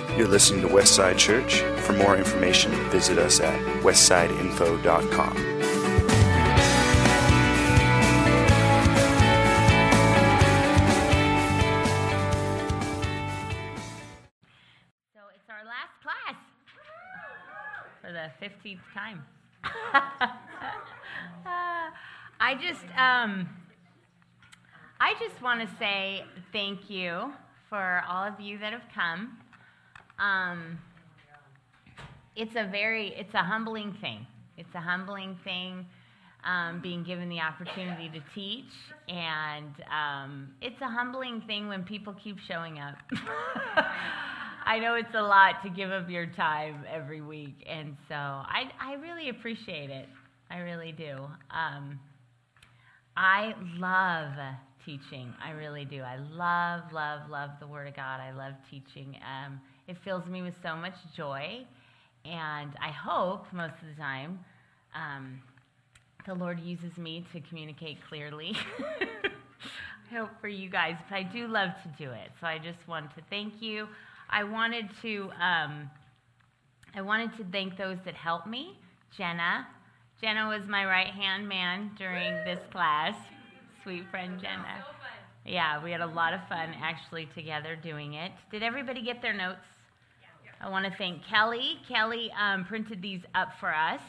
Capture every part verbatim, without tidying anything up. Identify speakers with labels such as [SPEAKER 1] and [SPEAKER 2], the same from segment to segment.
[SPEAKER 1] You're listening to Westside Church. For more information, visit us at westside info dot com.
[SPEAKER 2] So it's our last class for the fifteenth time. I just, um, I just want to say thank you for all of you that have come. Um, it's a very, it's a humbling thing. It's a humbling thing, um, being given the opportunity to teach, and um, it's a humbling thing when people keep showing up. I know it's a lot to give up your time every week, and so I, I really appreciate it. I really do. Um, I love teaching. I really do. I love, love, love the Word of God. I love teaching. Um, it fills me with so much joy, and I hope most of the time um, the Lord uses me to communicate clearly. I hope for you guys, but I do love to do it. So I just want to thank you. I wanted to, um, I wanted to thank those that helped me. Jenna. Jenna was my right-hand man during this class. Sweet friend Jenna. So fun. Yeah, we had a lot of fun actually together doing it. Did everybody get their notes? Yeah. I want to thank Kelly. Kelly um, printed these up for us.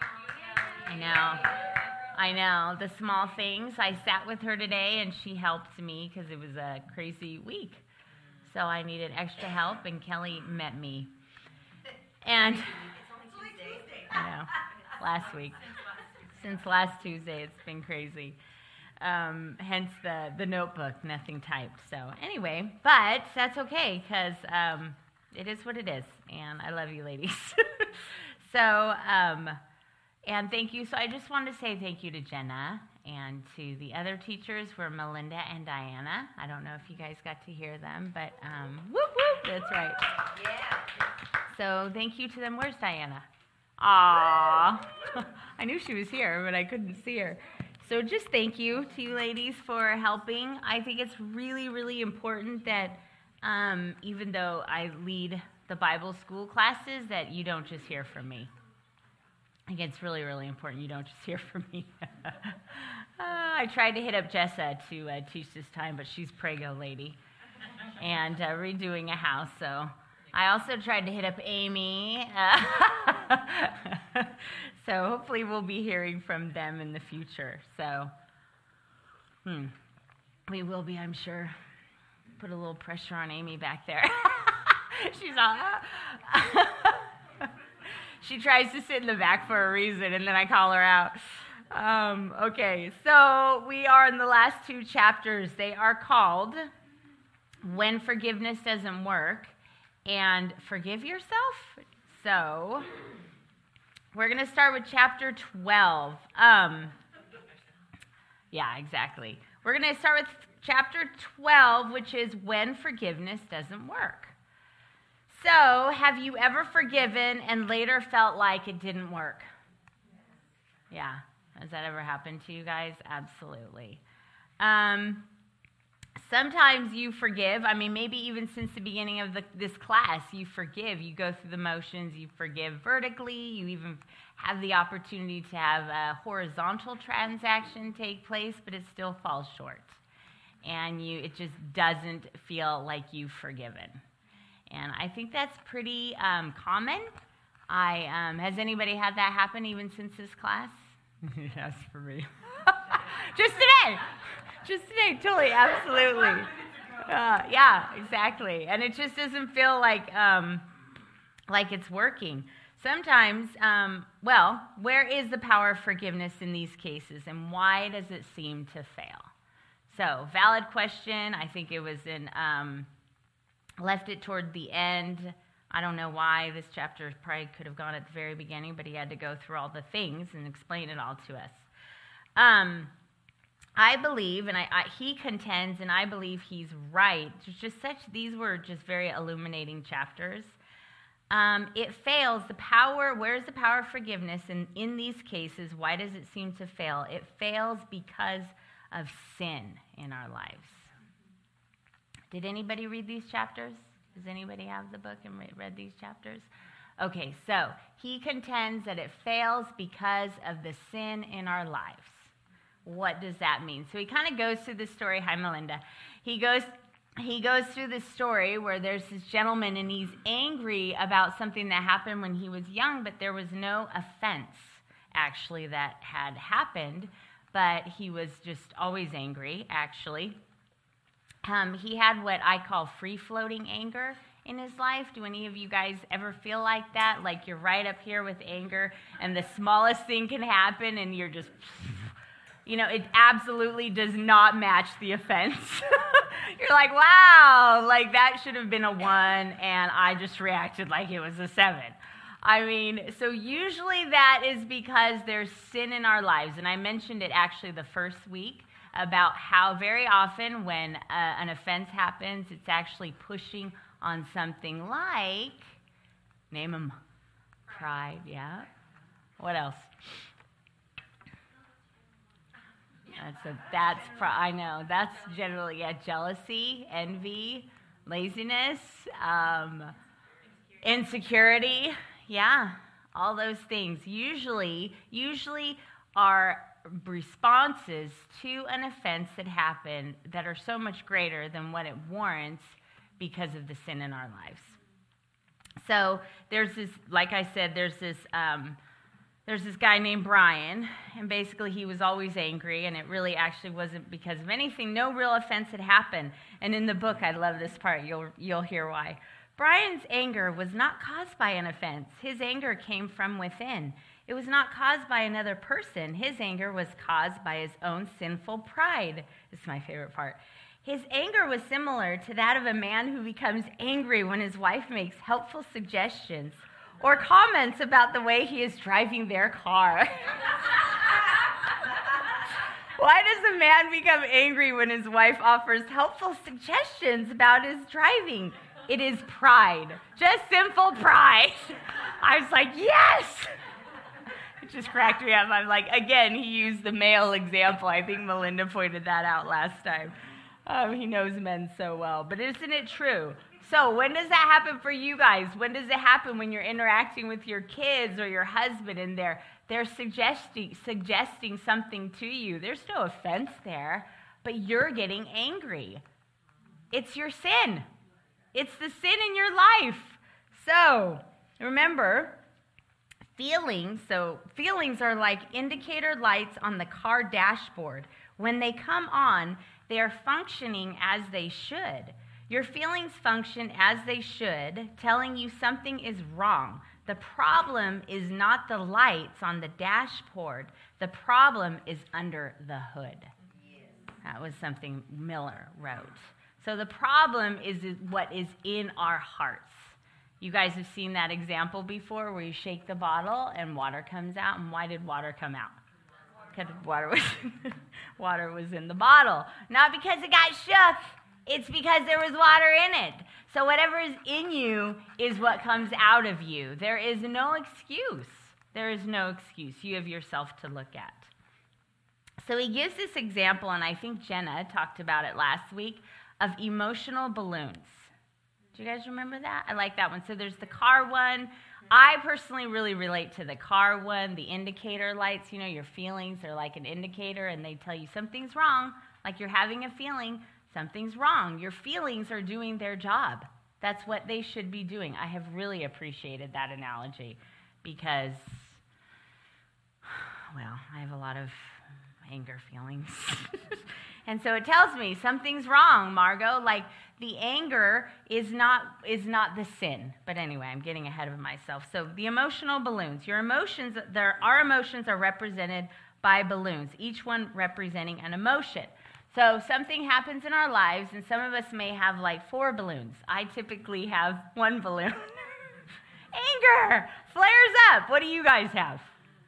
[SPEAKER 2] I know. I know. The small things. I sat with her today and she helped me because it was a crazy week. So I needed extra help, and Kelly met me. And it's only Tuesday. I know. Last week. Since last Tuesday, it's been crazy. Um, hence the, the notebook, nothing typed. So anyway, but that's okay, because um, it is what it is, and I love you ladies. so, um, and thank you. So I just wanted to say thank you to Jenna and to the other teachers were Melinda and Diana. I don't know if you guys got to hear them, but um, whoop, whoop, that's right. Yeah. So thank you to them. Where's Diana? Aww. I knew she was here, but I couldn't see her. So just thank you to you ladies for helping. I think it's really, really important that um, even though I lead the Bible school classes, that you don't just hear from me. I think it's really, really important you don't just hear from me. uh, I tried to hit up Jessa to uh, teach this time, but she's Prego lady and uh, redoing a house, so... I also tried to hit up Amy, uh, so hopefully we'll be hearing from them in the future. So, hmm, we will be, I'm sure. Put a little pressure on Amy back there. She's all, she tries to sit in the back for a reason, and then I call her out. Um, okay, so we are in the last two chapters. They are called When Forgiveness Doesn't Work and Forgive Yourself. So we're going to start with chapter twelve. Um, yeah, exactly. We're going to start with chapter twelve, which is When Forgiveness Doesn't Work. So have you ever forgiven and later felt like it didn't work? Yeah. Has that ever happened to you guys? Absolutely. Um, Sometimes you forgive. I mean, maybe even since the beginning of the, this class, you forgive. You go through the motions. You forgive vertically. You even have the opportunity to have a horizontal transaction take place, but it still falls short. And you, it just doesn't feel like you've forgiven. And I think that's pretty um, common. I um, has anybody had that happen even since this class? Yes, for me. Just today. Just today, totally, absolutely. Uh, yeah, exactly. And it just doesn't feel like um, like it's working. Sometimes, um, well, where is the power of forgiveness in these cases, and why does it seem to fail? So, valid question. I think it was in, um, left it toward the end. I don't know why. This chapter probably could have gone at the very beginning, but he had to go through all the things and explain it all to us. Um, I believe, and I, I, he contends, and I believe he's right. It's just such, these were just very illuminating chapters. Um, it fails. The power, where's the power of forgiveness? And in these cases, why does it seem to fail? It fails because of sin in our lives. Did anybody read these chapters? Does anybody have the book and re- read these chapters? Okay, so he contends that it fails because of the sin in our lives. What does that mean? So he kind of goes through this story. Hi, Melinda. He goes, he goes through this story where there's this gentleman, and he's angry about something that happened when he was young, but there was no offense, actually, that had happened, but he was just always angry, actually. Um, he had what I call free-floating anger in his life. Do any of you guys ever feel like that? Like you're right up here with anger, and the smallest thing can happen, and you're just... You know, it absolutely does not match the offense. You're like, wow, like that should have been a one, and I just reacted like it was a seven. I mean, so usually that is because there's sin in our lives. And I mentioned it actually the first week about how very often when uh, an offense happens, it's actually pushing on something like, name them, pride, yeah. What else? That's a, that's, I know, that's generally, yeah, jealousy, envy, laziness, um, insecurity, yeah, all those things. Usually, usually are responses to an offense that happened that are so much greater than what it warrants because of the sin in our lives. So there's this, like I said, there's this, um, There's this guy named Brian, and basically he was always angry, and it really actually wasn't because of anything. No real offense had happened. And in the book, I love this part. You'll, you'll hear why. Brian's anger was not caused by an offense. His anger came from within. It was not caused by another person. His anger was caused by his own sinful pride. This is my favorite part. His anger was similar to that of a man who becomes angry when his wife makes helpful suggestions or comments about the way he is driving their car. Why does a man become angry when his wife offers helpful suggestions about his driving? It is pride, just simple pride. I was like, yes! It just cracked me up. I'm like, again, he used the male example. I think Melinda pointed that out last time. Um, he knows men so well. But isn't it true? So when does that happen for you guys? When does it happen when you're interacting with your kids or your husband and they're, they're suggesting, suggesting something to you? There's no offense there, but you're getting angry. It's your sin. It's the sin in your life. So remember, feelings, so feelings are like indicator lights on the car dashboard. When they come on, they are functioning as they should. Your feelings function as they should, telling you something is wrong. The problem is not the lights on the dashboard. The problem is under the hood. Yes. That was something Miller wrote. So the problem is what is in our hearts. You guys have seen that example before where you shake the bottle and water comes out. And why did water come out? Because water was, water was in the bottle. Not because it got shook. It's because there was water in it. So whatever is in you is what comes out of you. There is no excuse. There is no excuse. You have yourself to look at. So he gives this example, and I think Jenna talked about it last week, of emotional balloons. Do you guys remember that? I like that one. So there's the car one. I personally really relate to the car one, the indicator lights. You know, your feelings are like an indicator, and they tell you something's wrong, like you're having a feeling. Something's wrong. Your feelings are doing their job. That's what they should be doing. I have really appreciated that analogy because, well, I have a lot of anger feelings. And so it tells me something's wrong, Margot. Like the anger is not is not the sin. But anyway, I'm getting ahead of myself. So the emotional balloons. Your emotions, there, our emotions are represented by balloons, each one representing an emotion. So something happens in our lives, and some of us may have like four balloons. I typically have one balloon. Anger flares up. What do you guys have?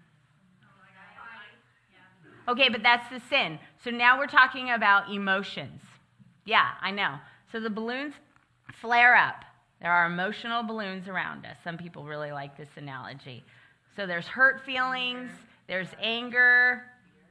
[SPEAKER 2] Okay, but that's the sin. So now we're talking about emotions. Yeah, I know. So the balloons flare up. There are emotional balloons around us. Some people really like this analogy. So there's hurt feelings, there's anger.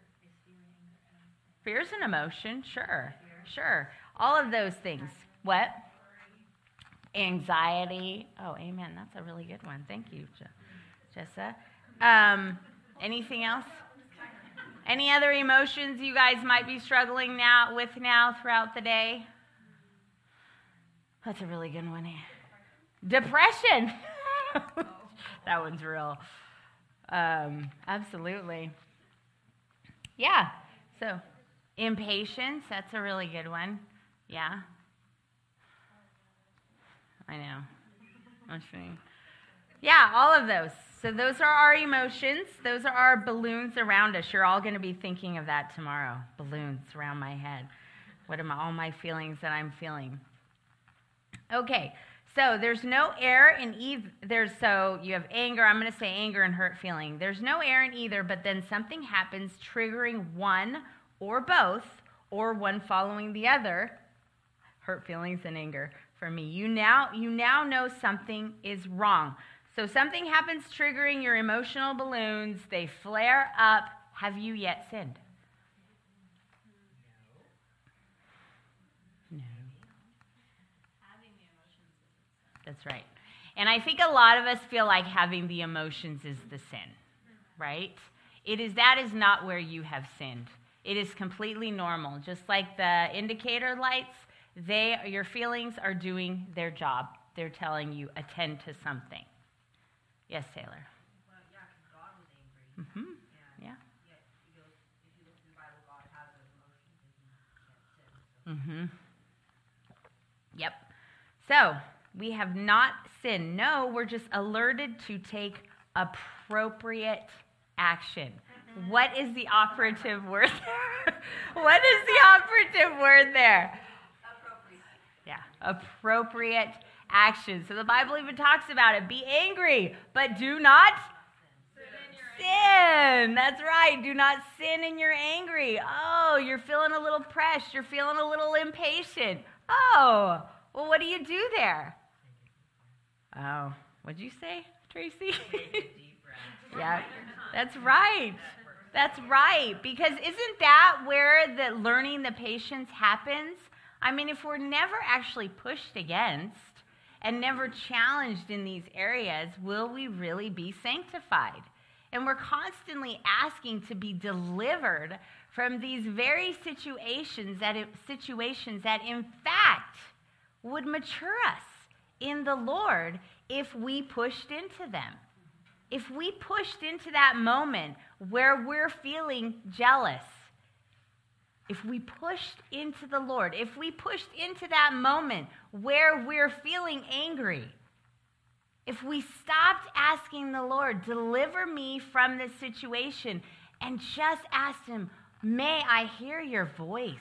[SPEAKER 2] Fear's an emotion, sure, sure. All of those things. What? Anxiety. Oh, amen. That's a really good one. Thank you, Je- Jessa. Um, anything else? Any other emotions you guys might be struggling now with now throughout the day? That's a really good one. Depression. That one's real. Um, absolutely. Yeah. So, impatience. That's a really good one. Yeah. I know. I'm saying. Yeah, all of those. So those are our emotions. Those are our balloons around us. You're all going to be thinking of that tomorrow. Balloons around my head. What are my, all my feelings that I'm feeling? Okay, so there's no air in either. There's so you have anger. I'm going to say anger and hurt feeling. There's no air in either, but then something happens triggering one or both, or one following the other. Hurt feelings and anger for me. You now you now know something is wrong. So something happens triggering your emotional balloons. They flare up. Have you yet sinned? No. That's right. And I think a lot of us feel like having the emotions is the sin, right? It is that is not where you have sinned. It is completely normal. Just like the indicator lights, they your feelings are doing their job. They're telling you attend to something. Yes, Taylor.
[SPEAKER 3] Well, yeah, because God was angry.
[SPEAKER 2] Mm-hmm.
[SPEAKER 3] And
[SPEAKER 2] Yeah.
[SPEAKER 3] Yet, he goes, if you look in the Bible, God has those emotions and he can't sin. So.
[SPEAKER 2] Mm-hmm. Yep. So, we have not sinned. No, we're just alerted to take appropriate action. What is the operative word there? What is the operative word there?
[SPEAKER 3] Appropriate.
[SPEAKER 2] Yeah, appropriate action. So the Bible even talks about it. Be angry, but do not sin. That's right. Do not sin in your angry. Oh, you're feeling a little pressed. You're feeling a little impatient. Oh, well, what do you do there? Oh, what'd you say, Tracy? Yeah, that's right. That's right. Because isn't that where the learning the patience happens? I mean, if we're never actually pushed against and never challenged in these areas, will we really be sanctified? And we're constantly asking to be delivered from these very situations that situations that in fact would mature us in the Lord if we pushed into them. If we pushed into that moment where we're feeling jealous, if we pushed into the Lord, if we pushed into that moment where we're feeling angry, if we stopped asking the Lord, deliver me from this situation, and just asked him, may I hear your voice?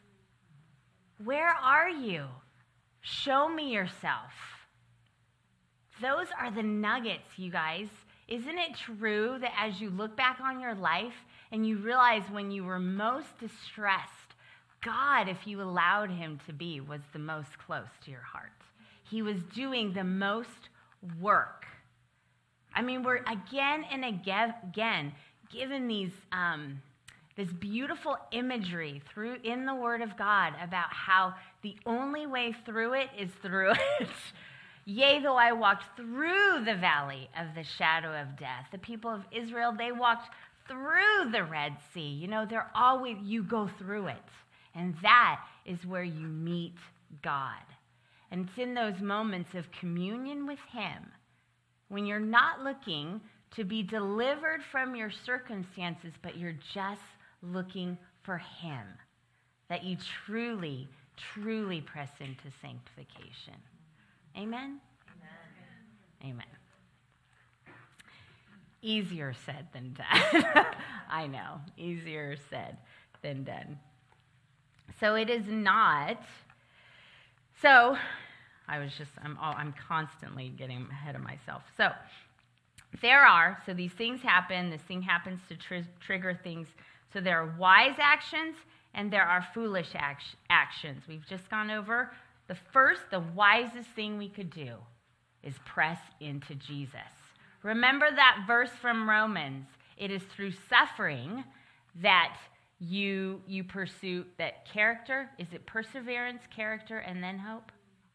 [SPEAKER 2] Where are you? Show me yourself. Those are the nuggets, you guys. Isn't it true that as you look back on your life and you realize when you were most distressed, God, if you allowed him to be, was the most close to your heart. He was doing the most work. I mean, we're again and again, again given these um, this beautiful imagery through in the Word of God about how the only way through it is through it. Yea, though I walked through the valley of the shadow of death. The people of Israel, they walked through the Red Sea. You know, they're always, you go through it. And that is where you meet God. And it's in those moments of communion with him, when you're not looking to be delivered from your circumstances, but you're just looking for him, that you truly, truly press into sanctification. Amen? Amen. Amen. Easier said than done. I know. Easier said than done. So it is not. So I was just, I'm, all, I'm constantly getting ahead of myself. So there are, so these things happen. This thing happens to tr- trigger things. So there are wise actions and there are foolish act- actions. We've just gone over the first, the wisest thing we could do is press into Jesus. Remember that verse from Romans. It is through suffering that you you pursue that character. Is it perseverance, character, and then hope?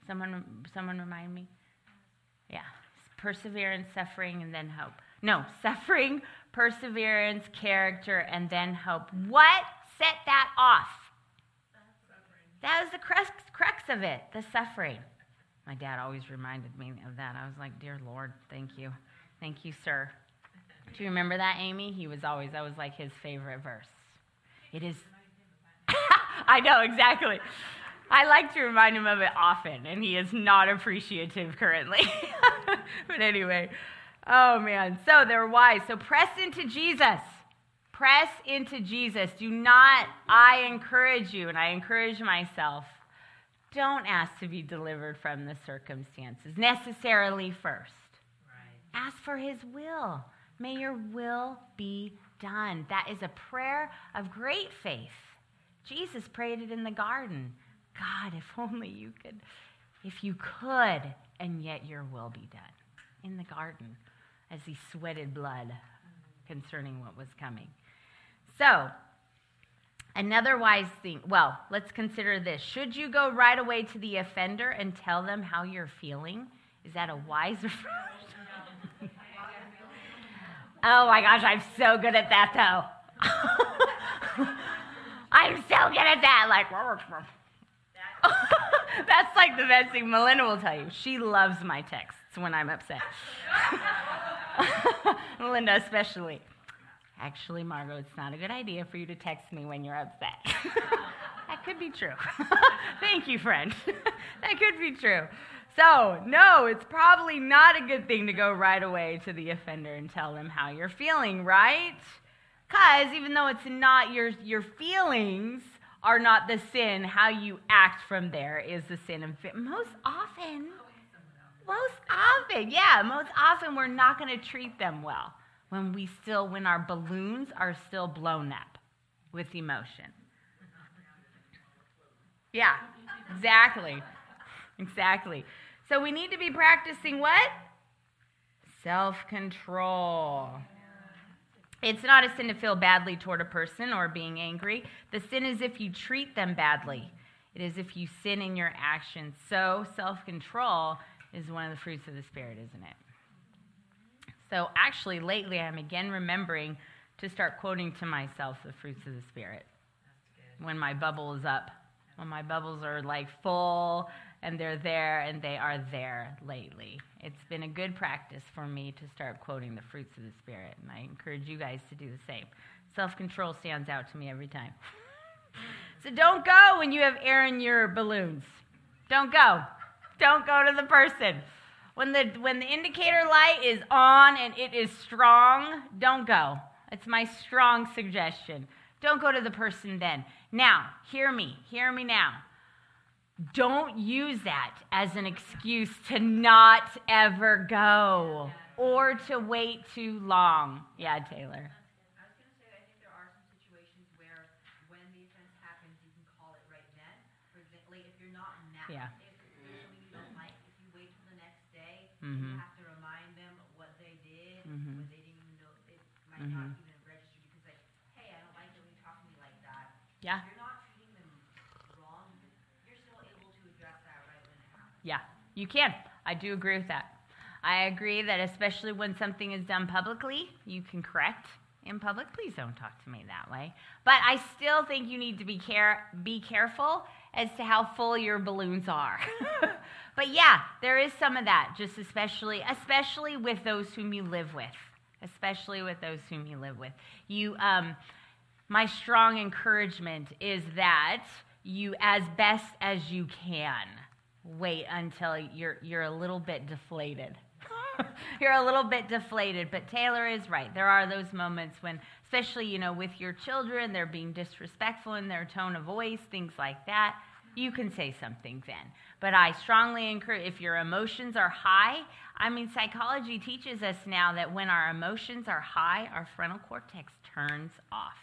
[SPEAKER 2] Someone, someone remind me? Yeah. Perseverance, suffering, and then hope. No, suffering, perseverance, character, and then hope. What set that off? That was the crux, crux of it, the suffering. My dad always reminded me of that. I was like, dear Lord, thank you. Thank you, sir. Do you remember that, Amy? He was always, that was like his favorite verse. It is, I know, exactly. I like to remind him of it often, and he is not appreciative currently. But anyway, oh man, so they're wise. So press into Jesus. Press into Jesus. Do not, I encourage you, and I encourage myself, don't ask to be delivered from the circumstances necessarily first. Right. Ask for his will. May your will be done. That is a prayer of great faith. Jesus prayed it in the garden. God, if only you could, if you could, and yet your will be done. In the garden, as he sweated blood concerning what was coming. So, another wise thing, well, let's consider this. Should you go right away to the offender and tell them how you're feeling? Is that a wise approach? Oh my gosh, I'm so good at that though. I'm so good at that. Like, that's like the best thing. Melinda will tell you. She loves my texts when I'm upset. Melinda especially. Actually, Margot, it's not a good idea for you to text me when you're upset. That could be true. Thank you, friend. That could be true. So, no, it's probably not a good thing to go right away to the offender and tell them how you're feeling, right? Because even though it's not your, your feelings are not the sin, how you act from there is the sin. And most often, most often, yeah, most often we're not going to treat them well when we still, when our balloons are still blown up with emotion. Yeah, exactly, exactly. So we need to be practicing what? Self-control. It's not a sin to feel badly toward a person or being angry. The sin is if you treat them badly. It is if you sin in your actions. So self-control is one of the fruits of the Spirit, isn't it? So actually, lately, I'm again remembering to start quoting to myself the fruits of the Spirit. When my bubble is up. When my bubbles are like full and they're there and they are there lately. It's been a good practice for me to start quoting the fruits of the Spirit, and I encourage you guys to do the same. Self-control stands out to me every time. So don't go when you have air in your balloons. Don't go. Don't go to the person. When the when the indicator light is on and it is strong, don't go. It's my strong suggestion. Don't go to the person then. Now, hear me. Hear me now. Don't use that as an excuse to not ever go or to wait too long. Yeah, Taylor.
[SPEAKER 3] I was going to say, I think there are some situations where when the offense happens, you can call it right then. For example, like if you're not mad,
[SPEAKER 2] Yeah.
[SPEAKER 3] if there's something you don't like, if you wait till the next day,
[SPEAKER 2] Mhm.
[SPEAKER 3] you have to remind them what they did,
[SPEAKER 2] Mhm.
[SPEAKER 3] when they didn't even know, it might
[SPEAKER 2] Mhm.
[SPEAKER 3] not even have registered because like, hey, I don't like it when you talk to me like that.
[SPEAKER 2] Yeah.
[SPEAKER 3] You're not treating them wrong. You're still able to address that right when it happens.
[SPEAKER 2] Yeah, you can. I do agree with that. I agree that especially when something is done publicly, you can correct in public. Please don't talk to me that way. But I still think you need to be care be careful as to how full your balloons are. But yeah, there is some of that, just especially, especially with those whom you live with. Especially with those whom you live with. You, um, my strong encouragement is that you, as best as you can, wait until you're you're a little bit deflated. You're a little bit deflated, but Taylor is right. There are those moments when, especially, you know, with your children, they're being disrespectful in their tone of voice, things like that. You can say something then. But I strongly encourage, if your emotions are high, I mean, psychology teaches us now that when our emotions are high, our frontal cortex turns off.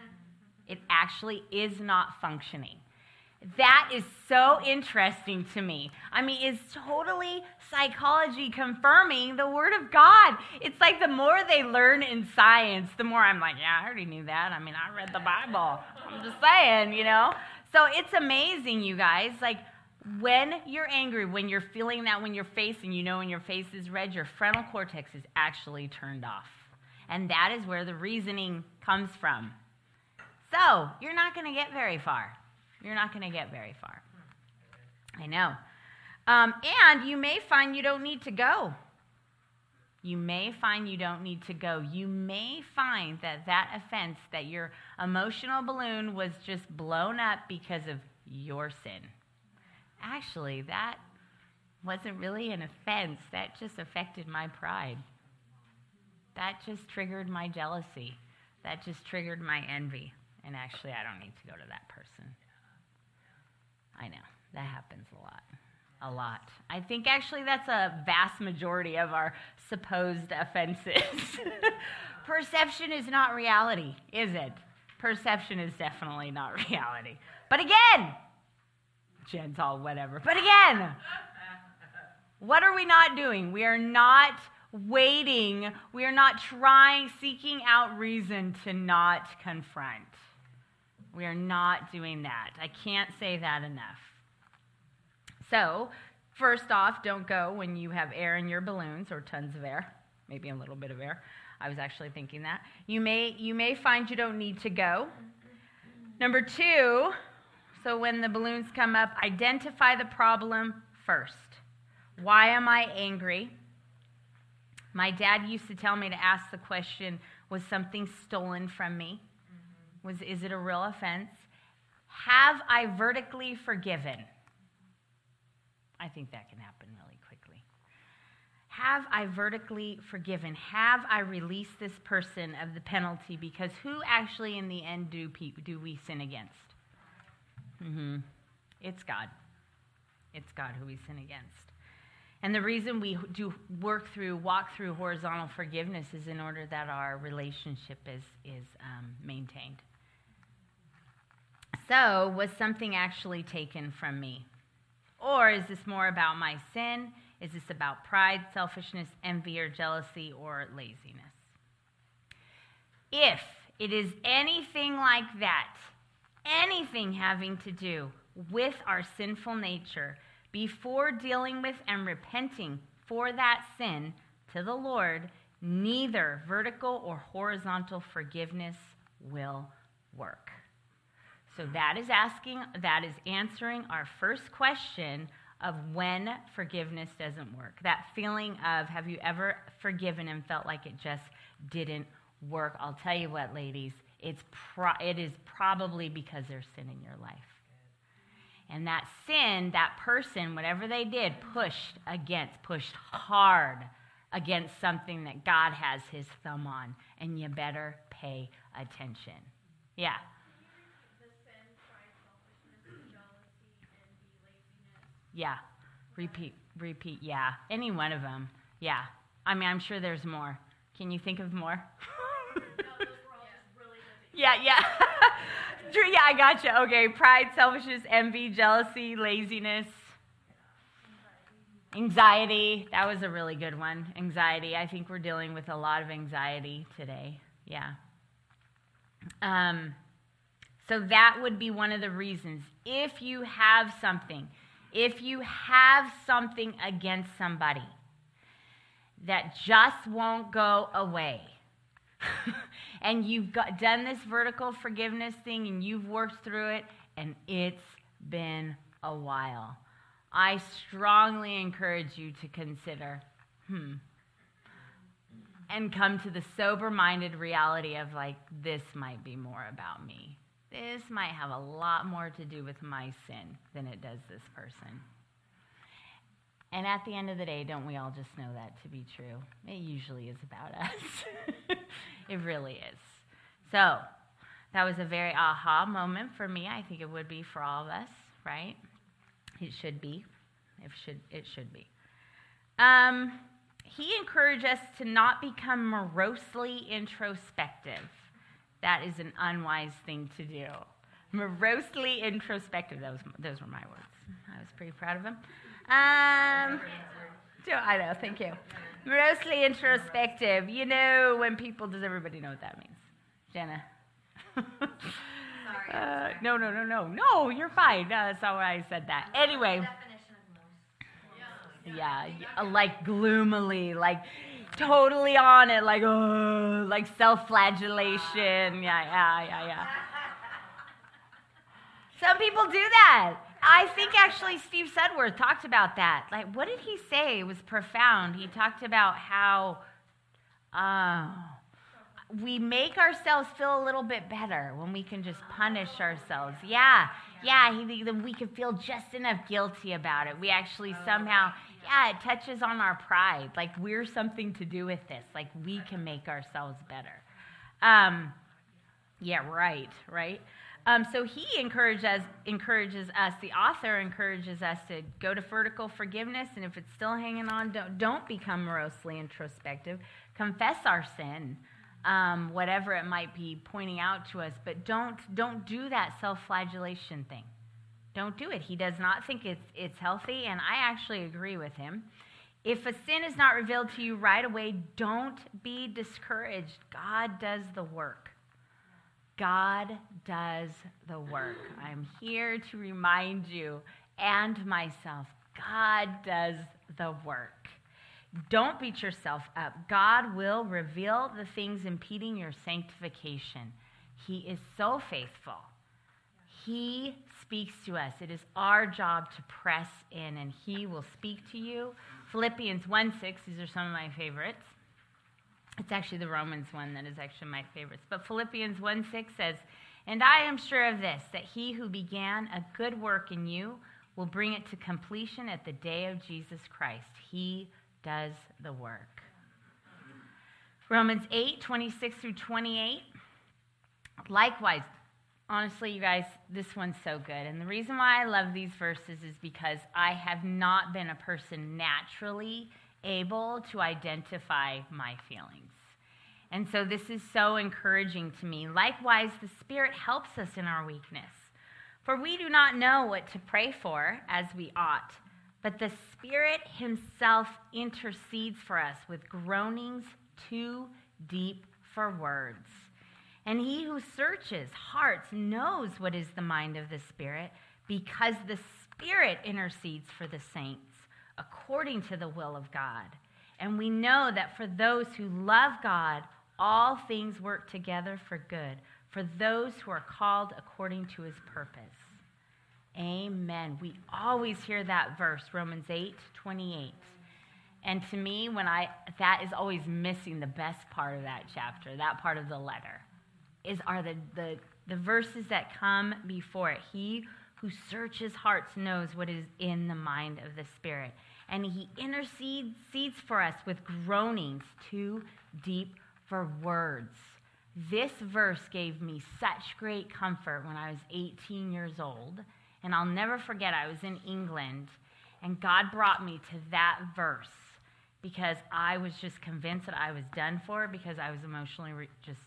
[SPEAKER 2] It actually is not functioning. That is so interesting to me. I mean, it's totally psychology confirming the Word of God. It's like the more they learn in science, the more I'm like, yeah, I already knew that. I mean, I read the Bible. I'm just saying, you know. So it's amazing, you guys. Like, when you're angry, when you're feeling that when your face, and you know when your face is red, your frontal cortex is actually turned off. And that is where the reasoning comes from. So, you're not going to get very far. You're not going to get very far. I know. Um, and you may find you don't need to go. You may find you don't need to go. You may find that that offense, that your emotional balloon was just blown up because of your sin. Actually, that wasn't really an offense. That just affected my pride. That just triggered my jealousy. That just triggered my envy. And actually, I don't need to go to that person. I know. That happens a lot. A lot. I think actually that's a vast majority of our supposed offenses. Perception is not reality, is it? Perception is definitely not reality. But again, Jen's all whatever. But again, what are we not doing? We are not waiting. We are not trying, seeking out reason to not confront. We are not doing that. I can't say that enough. So, first off, don't go when you have air in your balloons, or tons of air, maybe a little bit of air. I was actually thinking that. You may, you may find you don't need to go. Number two, so when the balloons come up, identify the problem first. Why am I angry? My dad used to tell me to ask the question, was something stolen from me? Was, is it a real offense? Have I vertically forgiven? I think that can happen really quickly. Have I vertically forgiven? Have I released this person of the penalty? Because who actually in the end do, pe- do we sin against? Mm-hmm. It's God. It's God who we sin against. And the reason we do work through, walk through horizontal forgiveness is in order that our relationship is, is um, maintained. So, was something actually taken from me? Or is this more about my sin? Is this about pride, selfishness, envy, or jealousy, or laziness? If it is anything like that, anything having to do with our sinful nature, before dealing with and repenting for that sin to the Lord, neither vertical or horizontal forgiveness will work. So that is asking, that is answering our first question of when forgiveness doesn't work. That feeling of, have you ever forgiven and felt like it just didn't work? I'll tell you what, ladies, it's pro- it is probably because there's sin in your life. And that sin, that person, whatever they did, pushed against, pushed hard against something that God has his thumb on. And you better pay attention. Yeah. Yeah, repeat, repeat, yeah. Any one of them, yeah. I mean, I'm sure there's more. Can you think of more?
[SPEAKER 3] No, those were all just really good.
[SPEAKER 2] Yeah, yeah. True, yeah, I gotcha. Okay, pride, selfishness, envy, jealousy, laziness. Anxiety, that was a really good one. Anxiety, I think we're dealing with a lot of anxiety today. Yeah. Um, so that would be one of the reasons. If you have something... If you have something against somebody that just won't go away, and you've got, done this vertical forgiveness thing and you've worked through it, and it's been a while, I strongly encourage you to consider, hmm, and come to the sober-minded reality of, like, this might be more about me. This might have a lot more to do with my sin than it does this person. And at the end of the day, don't we all just know that to be true? It usually is about us. It really is. So, that was a very aha moment for me. I think it would be for all of us, right? It should be. It should, it should be. Um, he encouraged us to not become morosely introspective. That is an unwise thing to do. Morosely introspective. Those, those were my words. I was pretty proud of them. Um, I know, thank you. Morosely introspective. You know when people, does everybody know what that means? Jenna? Uh, no, no, no, no. No, you're fine. No, that's not why I said that. Anyway. Yeah, yeah, like gloomily, like totally on it, like, oh, like self-flagellation. Yeah, yeah, yeah, yeah. Some people do that. I think actually Steve Sudworth talked about that. Like, what did he say? It was profound. He talked about how uh, we make ourselves feel a little bit better when we can just punish ourselves. Yeah, yeah, he, we can feel just enough guilty about it. We actually somehow, yeah, it touches on our pride. Like, we're something to do with this. Like, we can make ourselves better. Um, yeah, right, right. Um, so he encourages, encourages us, the author encourages us to go to vertical forgiveness, and if it's still hanging on, don't, don't become morosely introspective. Confess our sin, um, whatever it might be pointing out to us, but don't, don't do that self-flagellation thing. Don't do it. He does not think it's, it's healthy, and I actually agree with him. If a sin is not revealed to you right away, don't be discouraged. God does the work. God does the work. I'm here to remind you and myself, God does the work. Don't beat yourself up. God will reveal the things impeding your sanctification. He is so faithful. He speaks to us. It is our job to press in, and he will speak to you. Philippians one six, these are some of my favorites. It's actually the Romans one that is actually my favorites. But Philippians one six says, "And I am sure of this, that he who began a good work in you will bring it to completion at the day of Jesus Christ." He does the work. Romans eight twenty-six through twenty-eight. Likewise, honestly, you guys, this one's so good. And the reason why I love these verses is because I have not been a person naturally able to identify my feelings. And so this is so encouraging to me. Likewise, the Spirit helps us in our weakness. For we do not know what to pray for as we ought, but the Spirit himself intercedes for us with groanings too deep for words. And he who searches hearts knows what is the mind of the Spirit, because the Spirit intercedes for the saints according to the will of God. And we know that for those who love God, all things work together for good, for those who are called according to his purpose. Amen. We always hear that verse, Romans eight twenty-eight. And to me, when I that is always missing the best part of that chapter, that part of the letter, is are the, the, the verses that come before it. He who searches hearts knows what is in the mind of the Spirit. And he intercedes for us with groanings too deep for words. This verse gave me such great comfort when I was eighteen years old. And I'll never forget, I was in England, and God brought me to that verse because I was just convinced that I was done for because I was emotionally re- just...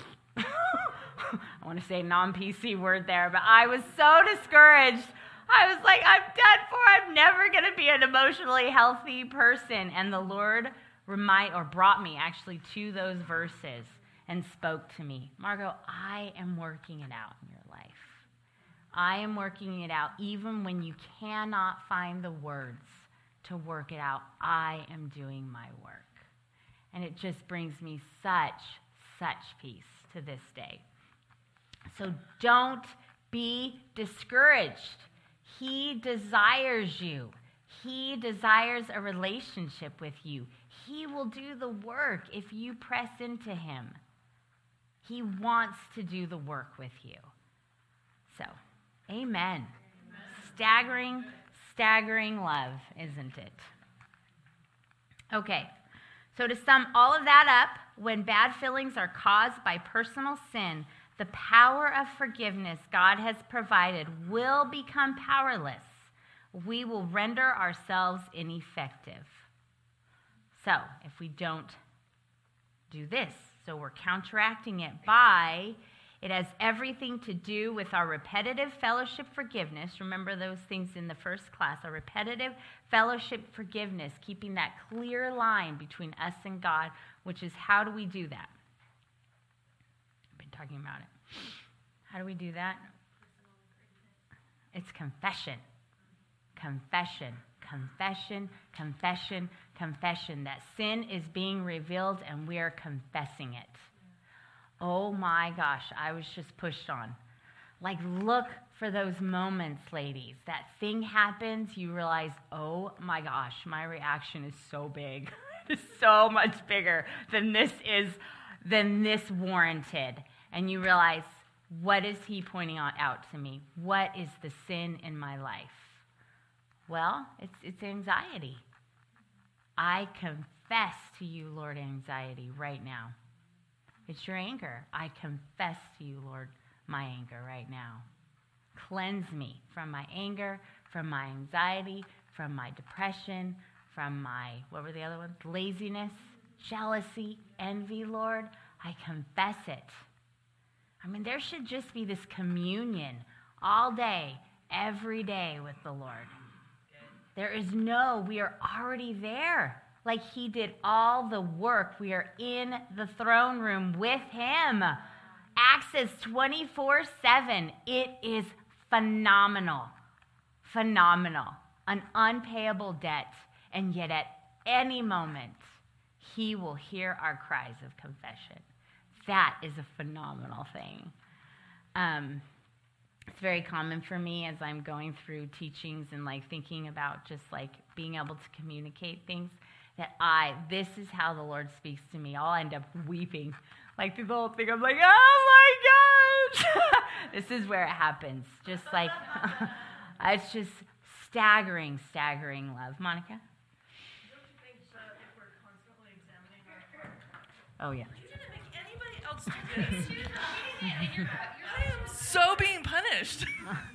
[SPEAKER 2] I want to say non-P C word there, but I was so discouraged. I was like, I'm done for. I'm never going to be an emotionally healthy person. And the Lord remind or brought me actually to those verses and spoke to me. Margot, I am working it out in your life. I am working it out even when you cannot find the words to work it out. I am doing my work. And it just brings me such, such peace to this day. So don't be discouraged. He desires you. He desires a relationship with you. He will do the work if you press into him. He wants to do the work with you. So, amen. Amen. Staggering, staggering love, isn't it? Okay, so to sum all of that up, when bad feelings are caused by personal sin, the power of forgiveness God has provided will become powerless. We will render ourselves ineffective. So, if we don't do this, so we're counteracting it by, it has everything to do with our repetitive fellowship forgiveness. Remember those things in the first class, our repetitive fellowship forgiveness, keeping that clear line between us and God, which is how do we do that? Talking about it. How do we do that? It's confession. Confession. Confession, confession, confession. That sin is being revealed and we are confessing it. Oh my gosh, I was just pushed on. Like, look for those moments, ladies. That thing happens, you realize, oh my gosh, my reaction is so big. It's so much bigger than this is, than this warranted. And you realize, what is he pointing out to me? What is the sin in my life? Well, it's it's anxiety. I confess to you, Lord, anxiety right now. It's your anger. I confess to you, Lord, my anger right now. Cleanse me from my anger, from my anxiety, from my depression, from my, what were the other ones? Laziness, jealousy, envy, Lord. I confess it. I mean, there should just be this communion all day, every day with the Lord. There is no, we are already there. Like he did all the work. We are in the throne room with him. Access twenty-four seven. It is phenomenal. Phenomenal. An unpayable debt. And yet at any moment, he will hear our cries of confession. That is a phenomenal thing. Um, it's very common for me as I'm going through teachings and like thinking about just like being able to communicate things that I, this is how the Lord speaks to me. I'll end up weeping. Like through the whole thing, I'm like, oh my gosh. This is where it happens. Just like, it's just staggering, staggering love. Monica?
[SPEAKER 4] Don't you think that if we're constantly examining our heart?
[SPEAKER 2] Oh, yeah.
[SPEAKER 4] You didn't make anybody else do this. I am so being punished.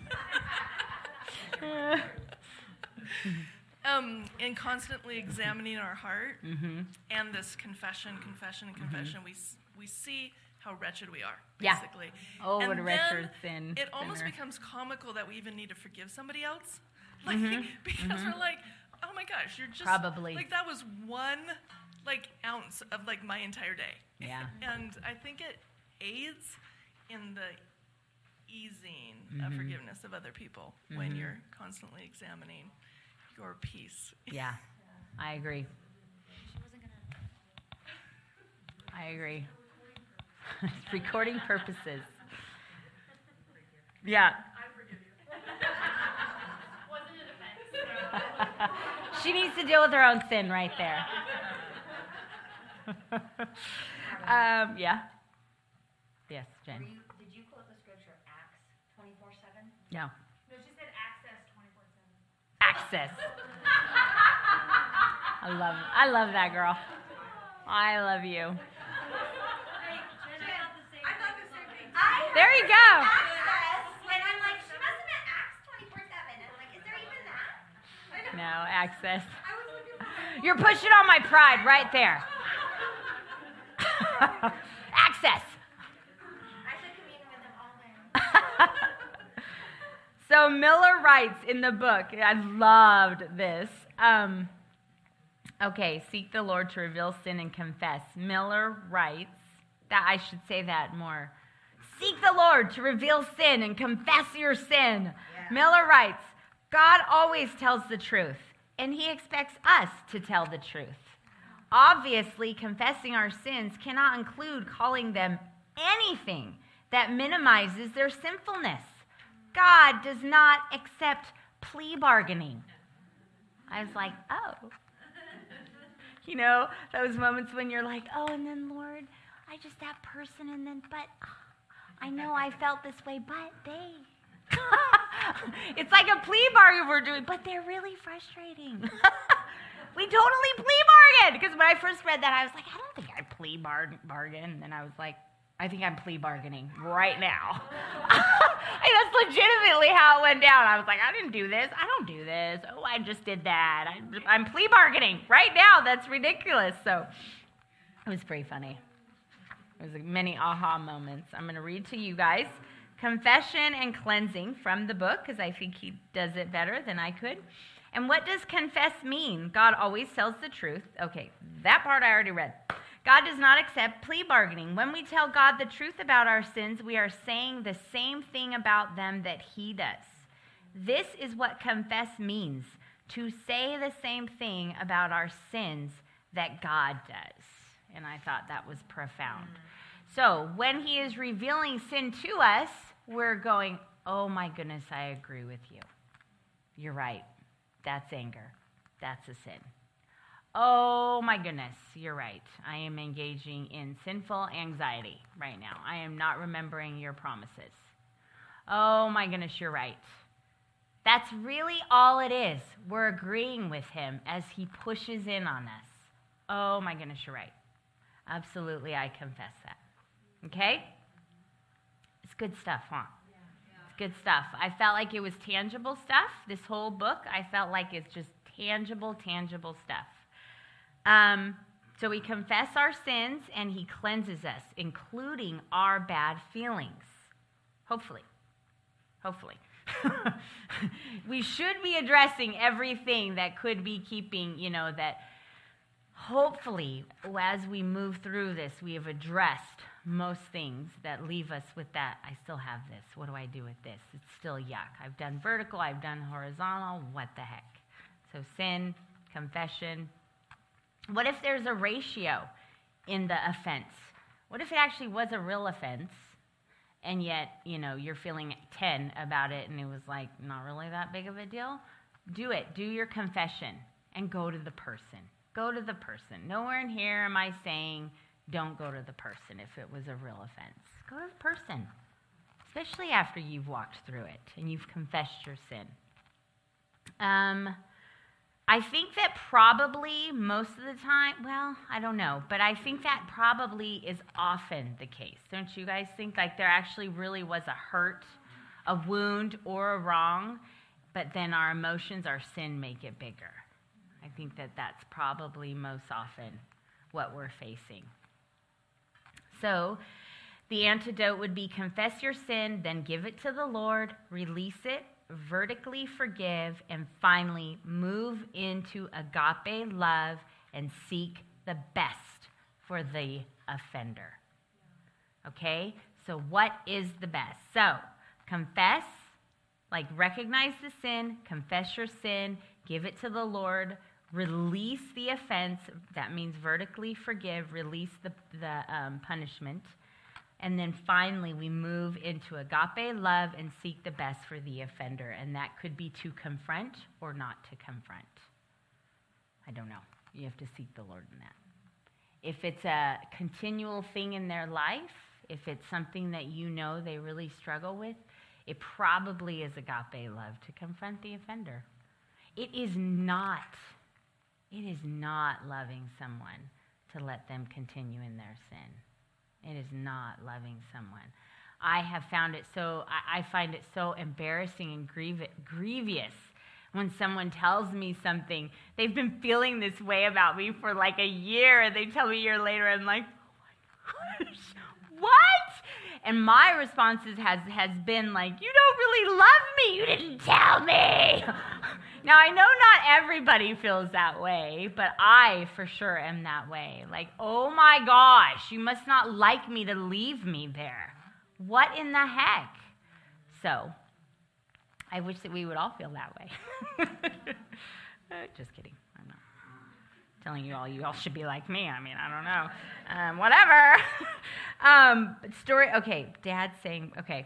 [SPEAKER 4] um, in constantly examining our heart
[SPEAKER 2] Mm-hmm.
[SPEAKER 4] and this confession, confession, and confession, mm-hmm. we we see how wretched we are,
[SPEAKER 2] Yeah.
[SPEAKER 4] basically.
[SPEAKER 2] Oh,
[SPEAKER 4] and
[SPEAKER 2] what a wretched sin.
[SPEAKER 4] It almost
[SPEAKER 2] sinner.
[SPEAKER 4] becomes comical that we even need to forgive somebody else. Like,
[SPEAKER 2] Mm-hmm.
[SPEAKER 4] because
[SPEAKER 2] mm-hmm.
[SPEAKER 4] we're like, oh my gosh, you're just...
[SPEAKER 2] Probably.
[SPEAKER 4] Like, that was one, like, ounce of, like, my entire day.
[SPEAKER 2] Yeah.
[SPEAKER 4] And I think it aids in the easing
[SPEAKER 2] Mm-hmm.
[SPEAKER 4] of forgiveness of other people
[SPEAKER 2] Mm-hmm.
[SPEAKER 4] when you're constantly examining your peace.
[SPEAKER 2] Yeah, I agree. I agree. It's recording purposes. Yeah. She needs to deal with her own sin right there. um, yeah. Yes, Jen.
[SPEAKER 3] Were you, did you quote the scripture Acts twenty-four seven?
[SPEAKER 2] No.
[SPEAKER 5] No, she said access twenty-four seven.
[SPEAKER 2] Access. I love I love that girl. I love you.
[SPEAKER 3] I thought the same thing.
[SPEAKER 2] There you go.
[SPEAKER 3] Access, and I'm like, she must have meant Acts twenty-four seven. And I'm like, is there even that?
[SPEAKER 2] No, access.
[SPEAKER 3] I was looking for
[SPEAKER 2] You're pushing on my pride right there. Access.
[SPEAKER 3] I should commune with them all day.
[SPEAKER 2] So Miller writes in the book, I loved this. Um, okay, seek the Lord to reveal sin and confess. Miller writes, that I should say that more. Seek the Lord to reveal sin and confess your sin.
[SPEAKER 3] Yeah.
[SPEAKER 2] Miller writes, God always tells the truth, and he expects us to tell the truth. Obviously, confessing our sins cannot include calling them anything that minimizes their sinfulness. God does not accept plea bargaining. I was like, oh. You know, those moments when you're like, oh, and then, Lord, I just that person, and then, but I know I felt this way, but they. It's like a plea bargain we're doing, but they're really frustrating. We totally plea bargained. Because when I first read that, I was like, I don't think I plea bar- bargain. And I was like, I think I'm plea bargaining right now. And that's legitimately how it went down. I was like, I didn't do this. I don't do this. Oh, I just did that. I'm, I'm plea bargaining right now. That's ridiculous. So it was pretty funny. It was like many aha moments. I'm going to read to you guys Confession and Cleansing from the book, because I think he does it better than I could. And what does confess mean? God always tells the truth. Okay, that part I already read. God does not accept plea bargaining. When we tell God the truth about our sins, we are saying the same thing about them that he does. This is what confess means, to say the same thing about our sins that God does. And I thought that was profound. Mm-hmm. So when he is revealing sin to us, we're going, oh my goodness, I agree with you. You're right. That's anger. That's a sin. Oh my goodness, you're right. I am engaging in sinful anxiety right now. I am not remembering your promises. Oh my goodness, you're right. That's really all it is. We're agreeing with him as he pushes in on us. Oh my goodness, you're right. Absolutely, I confess that. Okay? It's good stuff, huh? It's good stuff. I felt like it was tangible stuff. This whole book, I felt like it's just tangible, tangible stuff. Um, so we confess our sins, and he cleanses us, including our bad feelings. Hopefully. Hopefully. We should be addressing everything that could be keeping, you know, that hopefully as we move through this, we have addressed most things that leave us with that, I still have this. What do I do with this? It's still yuck. I've done vertical. I've done horizontal. What the heck? So sin, confession. What if there's a ratio in the offense? What if it actually was a real offense, and yet, you know, you're feeling ten about it, and it was like not really that big of a deal? Do it. Do your confession and go to the person. Go to the person. Nowhere in here am I saying don't go to the person if it was a real offense. Go to the person, especially after you've walked through it and you've confessed your sin. Um, I think that probably most of the time, well, I don't know, but I think that probably is often the case. Don't you guys think like there actually really was a hurt, a wound, or a wrong, but then our emotions, our sin make it bigger? I think that that's probably most often what we're facing. So the antidote would be confess your sin, then give it to the Lord, release it, vertically forgive, and finally move into agape love and seek the best for the offender. Okay? So what is the best? So confess, like recognize the sin, confess your sin, give it to the Lord, release the offense. That means vertically forgive, release the, the um, punishment. And then finally, we move into agape love and seek the best for the offender. And that could be to confront or not to confront. I don't know. You have to seek the Lord in that. If it's a continual thing in their life, if it's something that you know they really struggle with, it probably is agape love to confront the offender. It is not, it is not loving someone to let them continue in their sin. It is not loving someone. I have found it so, I, I find it so embarrassing and grievous, grievous when someone tells me something. They've been feeling this way about me for like a year, and they tell me a year later, I'm like, oh my gosh, what? And my response is, has, has been like, you don't really love me. You didn't tell me. Now, I know not everybody feels that way, but I for sure am that way. Like, oh my gosh, you must not like me to leave me there. What in the heck? So, I wish that we would all feel that way. Just kidding. I'm not telling you all you all should be like me. I mean, I don't know. Um, whatever. um, but story, okay, Dad's saying, okay.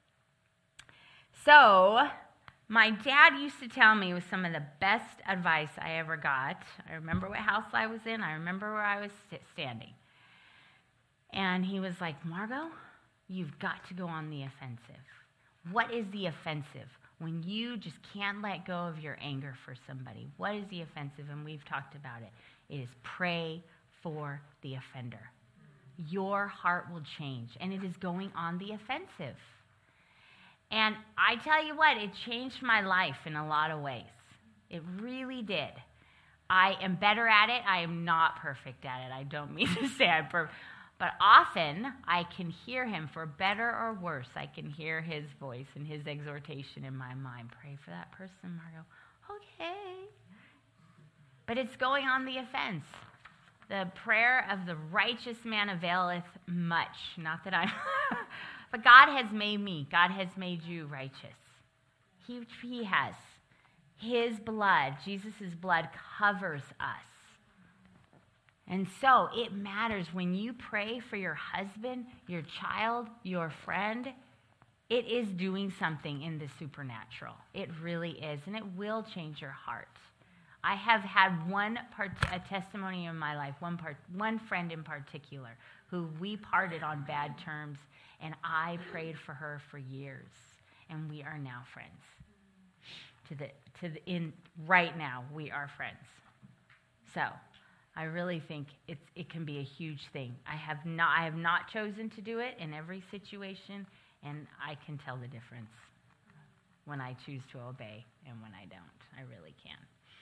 [SPEAKER 2] So, my dad used to tell me it was some of the best advice I ever got. I remember what house I was in. I remember where I was standing. And he was like, Margot, you've got to go on the offensive. What is the offensive? When you just can't let go of your anger for somebody. What is the offensive? And we've talked about it. It is pray for the offender. Your heart will change. And it is going on the offensive. And I tell you what, it changed my life in a lot of ways. It really did. I am better at it. I am not perfect at it. I don't mean to say I'm perfect. But often, I can hear him, for better or worse, I can hear his voice and his exhortation in my mind. Pray for that person, Margot. Okay. But it's going on the offense. The prayer of the righteous man availeth much. Not that I'm, but God has made me. God has made you righteous. He, he has. His blood, Jesus' blood, covers us. And so it matters when you pray for your husband, your child, your friend. It is doing something in the supernatural. It really is, and it will change your heart. I have had one part, a testimony in my life, one part, one friend in particular, who we parted on bad terms, and I prayed for her for years, and we are now friends. To the to the in right now, we are friends. So, I really think it's it can be a huge thing. I have not I have not chosen to do it in every situation, and I can tell the difference when I choose to obey and when I don't. I really can.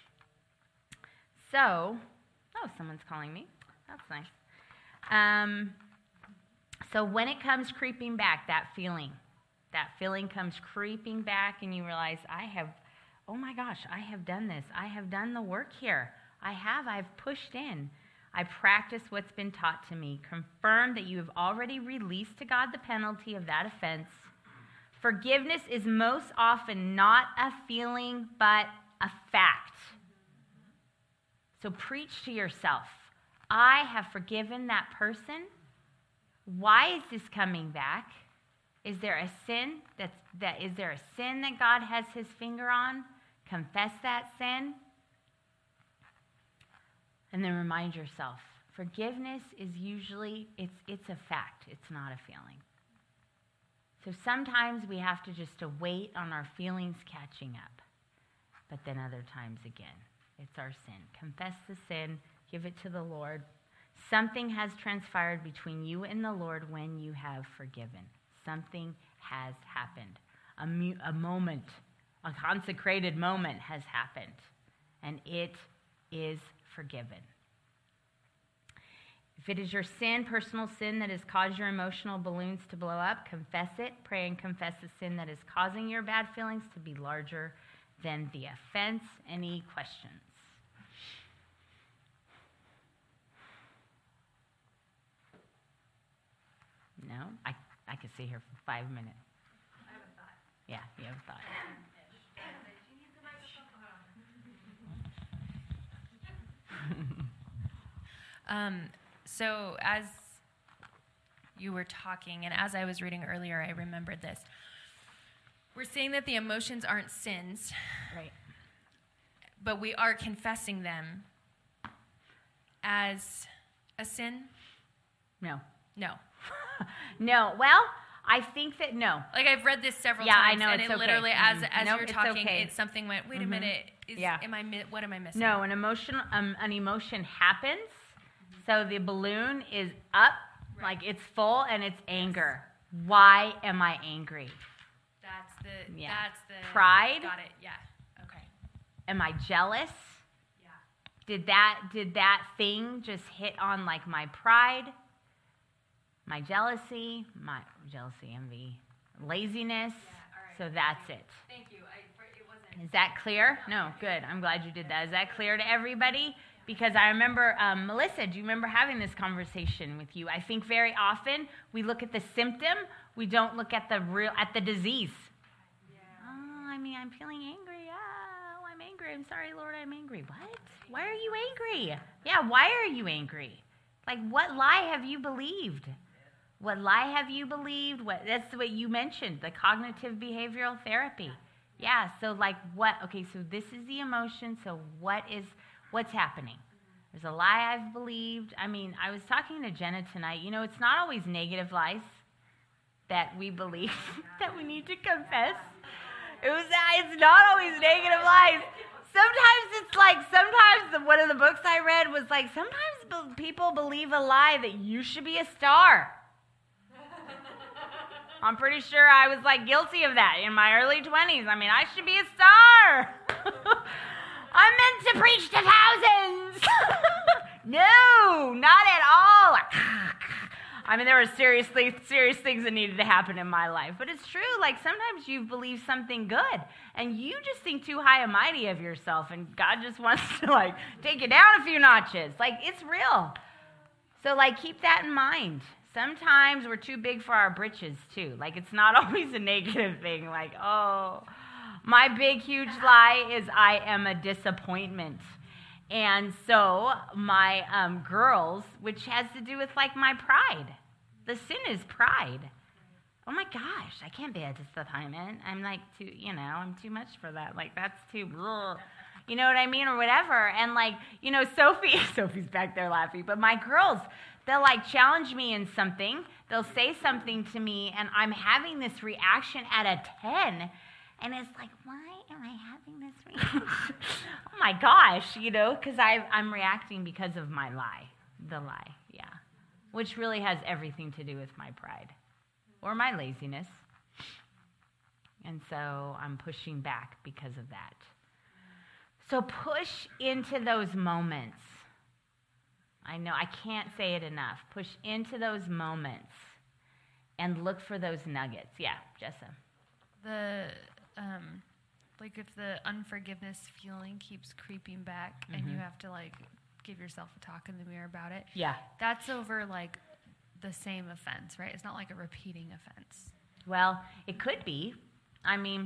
[SPEAKER 2] So, oh, someone's calling me. That's nice. Um, so when it comes creeping back, that feeling, that feeling comes creeping back, and you realize, I have, oh my gosh, I have done this. I have done the work here. I have. I've pushed in. I practice what's been taught to me. Confirm that you have already released to God the penalty of that offense. Forgiveness is most often not a feeling, but a fact. So preach to yourself. I have forgiven that person. Why is this coming back? Is there a sin that's that is there a sin that God has his finger on? Confess that sin. And then remind yourself, forgiveness is usually it's it's a fact. It's not a feeling. So sometimes we have to just wait on our feelings catching up. But then other times again, it's our sin. Confess the sin. Give it to the Lord. Something has transpired between you and the Lord when you have forgiven. Something has happened. A, mu- a moment, a consecrated moment has happened. And it is forgiven. If it is your sin, personal sin, that has caused your emotional balloons to blow up, confess it. Pray and confess the sin that is causing your bad feelings to be larger than the offense. Any questions? No? I, I could sit here for five minutes.
[SPEAKER 3] I have a thought.
[SPEAKER 2] Yeah, you have a thought.
[SPEAKER 6] Um, so as you were talking, and as I was reading earlier, I remembered this. We're saying that the emotions aren't sins,
[SPEAKER 2] Right.
[SPEAKER 6] but we are confessing them as a sin?
[SPEAKER 2] No.
[SPEAKER 6] No.
[SPEAKER 2] No. Well, I think that no.
[SPEAKER 6] Like, I've read this several
[SPEAKER 2] Yeah, I
[SPEAKER 6] times,
[SPEAKER 2] know,
[SPEAKER 6] and
[SPEAKER 2] it's
[SPEAKER 6] it
[SPEAKER 2] okay.
[SPEAKER 6] literally, as
[SPEAKER 2] Mhm.
[SPEAKER 6] as
[SPEAKER 2] Nope,
[SPEAKER 6] you were
[SPEAKER 2] it's
[SPEAKER 6] talking,
[SPEAKER 2] okay.
[SPEAKER 6] it something went, wait a
[SPEAKER 2] Mhm.
[SPEAKER 6] minute, is,
[SPEAKER 2] Yeah.
[SPEAKER 6] am I mi- what am I missing?
[SPEAKER 2] No, an emotion, um, an emotion happens. So the balloon is up,
[SPEAKER 6] Right.
[SPEAKER 2] like it's full, and it's anger. Why am I angry?
[SPEAKER 6] That's the,
[SPEAKER 2] Yeah.
[SPEAKER 6] that's the...
[SPEAKER 2] Pride?
[SPEAKER 6] Got it, yeah, okay.
[SPEAKER 2] Am I jealous?
[SPEAKER 6] Yeah.
[SPEAKER 2] Did that did that thing just hit on like my pride, my jealousy, my jealousy, envy, laziness?
[SPEAKER 6] Yeah, all right.
[SPEAKER 2] So that's it.
[SPEAKER 6] Thank you, I, for, it wasn't...
[SPEAKER 2] Is that clear? No, good. I'm glad you did that. Is that clear to everybody? Because I remember, um, Melissa, do you remember having this conversation with you? I think very often we look at the symptom, we don't look at the real, at the disease.
[SPEAKER 6] Yeah.
[SPEAKER 2] Oh, I mean, I'm feeling angry. Oh, I'm angry. I'm sorry, Lord, I'm angry. What? Why are you angry? Yeah, why are you angry? Like, what lie have you believed? What lie have you believed? What? That's what you mentioned, the cognitive behavioral therapy. Yeah, so like what? Okay, so this is the emotion. So what is, what's happening? There's a lie I've believed. I mean, I was talking to Jenna tonight. You know, it's not always negative lies that we believe that we need to confess. It was, it's not always negative lies. Sometimes it's like, sometimes the, one of the books I read was like, sometimes be, people believe a lie that you should be a star. I'm pretty sure I was like guilty of that in my early twenties. I mean, I should be a star. I'm meant to preach to thousands. No, not at all. I mean, there were seriously serious things that needed to happen in my life. But it's true, like sometimes you believe something good and you just think too high and mighty of yourself and God just wants to like take you down a few notches. Like it's real. So like keep that in mind. Sometimes we're too big for our britches too. Like it's not always a negative thing. Like, oh, my big huge lie is I am a disappointment. And so my um, girls, which has to do with like my pride. The sin is pride. Oh my gosh, I can't be a disappointment. I'm like too, you know, I'm too much for that. Like that's too, ugh. You know what I mean, or whatever. And like, you know, Sophie, Sophie's back there laughing, but my girls, they'll like challenge me in something. They'll say something to me, and I'm having this reaction at a ten. And it's like, why am I having this reaction? Oh my gosh, you know, because I'm reacting because of my lie, the lie, yeah, which really has everything to do with my pride or my laziness. And so I'm pushing back because of that. So push into those moments. I know, I can't say it enough. Push into those moments and look for those nuggets. Yeah, Jessa.
[SPEAKER 6] The... Um, like if the unforgiveness feeling keeps creeping back mm-hmm. and you have to like give yourself a talk in the mirror about it.
[SPEAKER 2] Yeah.
[SPEAKER 6] That's over like the same offense, right? It's not like a repeating offense.
[SPEAKER 2] Well, it could be. I mean,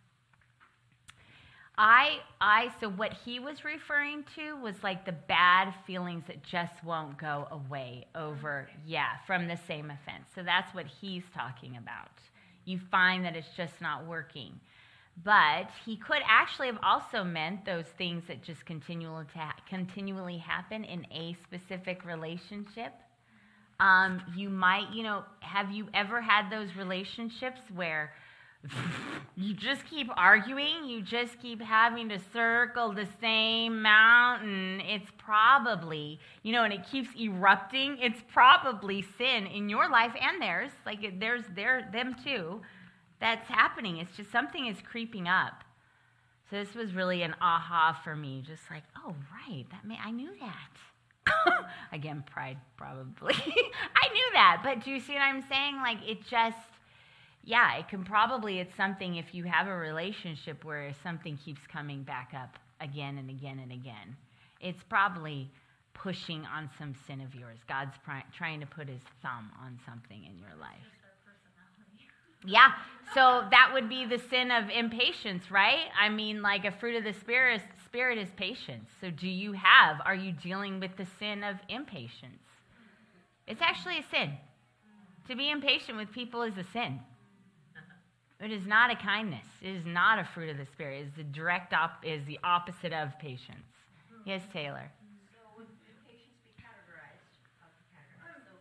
[SPEAKER 2] I, I, so what he was referring to was like the bad feelings that just won't go away over, yeah, from the same offense. So that's what he's talking about. You find that it's just not working. But he could actually have also meant those things that just continually, ta- continually happen in a specific relationship. Um, you might, you know, have you ever had those relationships where you just keep arguing, you just keep having to circle the same mountain? It's probably, you know, and it keeps erupting. It's probably sin in your life and theirs. Like it, there's there them too. That's happening. It's just something is creeping up. So this was really an aha for me. Just like, oh right, that may I knew that. Again, pride probably. I knew that, but do you see what I'm saying? Like it just. Yeah, it can probably, it's something if you have a relationship where something keeps coming back up again and again and again. It's probably pushing on some sin of yours. God's pri- trying to put his thumb on something in your life. Yeah, so that would be the sin of impatience, right? I mean, like a fruit of the Spirit, spirit is patience. So do you have, are you dealing with the sin of impatience? It's actually a sin. To be impatient with people is a sin. It is not a kindness. It is not a fruit of the Spirit. It is the direct op- is the opposite of patience. Yes, Taylor.
[SPEAKER 3] So would impatience be categorized? How to categorize? So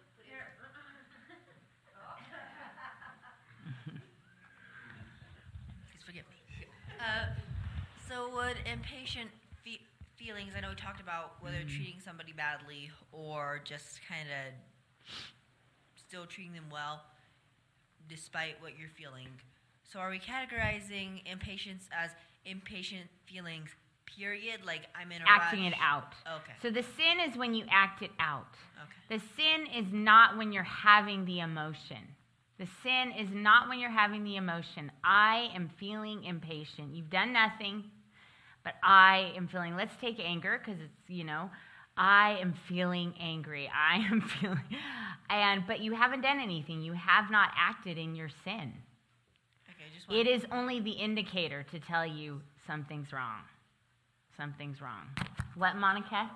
[SPEAKER 7] please forgive me. Uh, so would impatient fe- feelings? I know we talked about whether mm-hmm. treating somebody badly or just kind of still treating them well, despite what you're feeling. So are we categorizing impatience as impatient feelings, period? Like I'm in a
[SPEAKER 2] Acting
[SPEAKER 7] rush?
[SPEAKER 2] it out.
[SPEAKER 7] Okay.
[SPEAKER 2] So the sin is when you act it out.
[SPEAKER 7] Okay.
[SPEAKER 2] The sin is not when you're having the emotion. The sin is not when you're having the emotion. I am feeling impatient. You've done nothing, but I am feeling, let's take anger because it's, you know, I am feeling angry. I am feeling, and but you haven't done anything. You have not acted in your sin. It is only the indicator to tell you something's wrong. Something's wrong. What, Monica?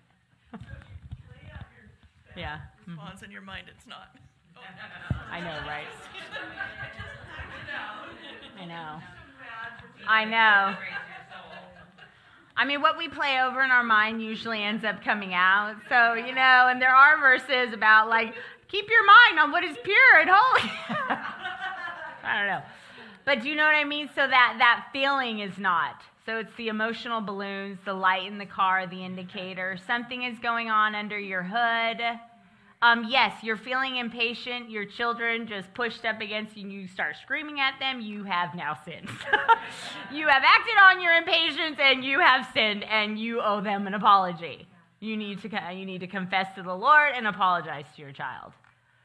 [SPEAKER 2] Yeah.
[SPEAKER 4] Response in your mind, it's not.
[SPEAKER 2] I know, right? I know. I know. I mean, what we play over in our mind usually ends up coming out. So, you know, and there are verses about, like, keep your mind on what is pure and holy. I don't know. But do you know what I mean? So that, that feeling is not. So it's the emotional balloons, the light in the car, the indicator. Something is going on under your hood. Um, yes, you're feeling impatient. Your children just pushed up against you and you start screaming at them. You have now sinned. You have acted on your impatience and you have sinned and you owe them an apology. You need to, you need to confess to the Lord and apologize to your child.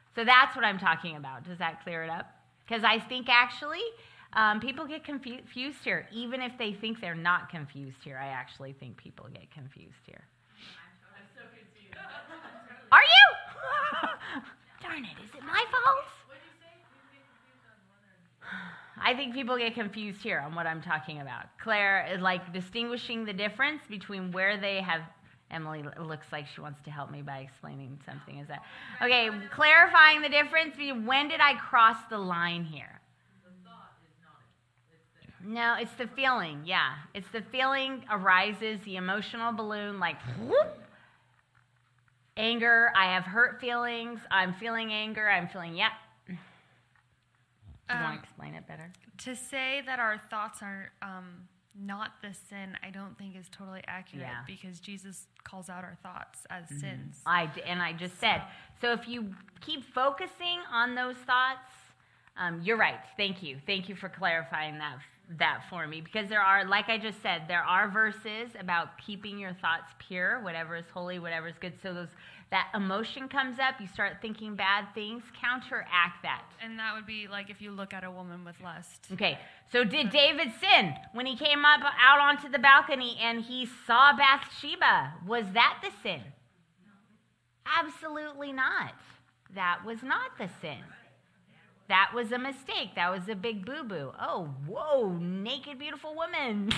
[SPEAKER 2] So that's what I'm talking about. Does that clear it up? Because I think actually um, people get confu- confused here. Even if they think they're not confused here, I actually think people get confused here.
[SPEAKER 5] I'm so confused.
[SPEAKER 2] Are you? Darn it, is it my fault?
[SPEAKER 5] What did you say? People get confused on one or
[SPEAKER 2] I think people get confused here on what I'm talking about. Claire is like distinguishing the difference between where they have. Emily looks like she wants to help me by explaining something. Is that okay? Clarifying the difference between when did I cross the line here?
[SPEAKER 5] the thought is not it. It's the
[SPEAKER 2] No, it's the feeling. Yeah, it's the feeling arises, the emotional balloon, like whoop, anger. I have hurt feelings. I'm feeling anger. I'm feeling yeah. Do you
[SPEAKER 6] Um,
[SPEAKER 2] want to explain it better?
[SPEAKER 6] To say that our thoughts are um, not the sin, I don't think is totally accurate
[SPEAKER 2] Yeah.
[SPEAKER 6] because Jesus calls out our thoughts as sins.
[SPEAKER 2] I d- and I just said. So if you keep focusing on those thoughts, um, you're right. Thank you. Thank you for clarifying that that for me, because there are, like I just said, there are verses about keeping your thoughts pure, whatever is holy, whatever is good. So those that emotion comes up, you start thinking bad things, counteract that.
[SPEAKER 6] And that would be like if you look at a woman with lust.
[SPEAKER 2] Okay, so did David sin when he came up out onto the balcony and he saw Bathsheba? Was that the sin? Absolutely not. That was not the sin. That was a mistake. That was a big boo-boo. Oh, whoa, naked, beautiful woman.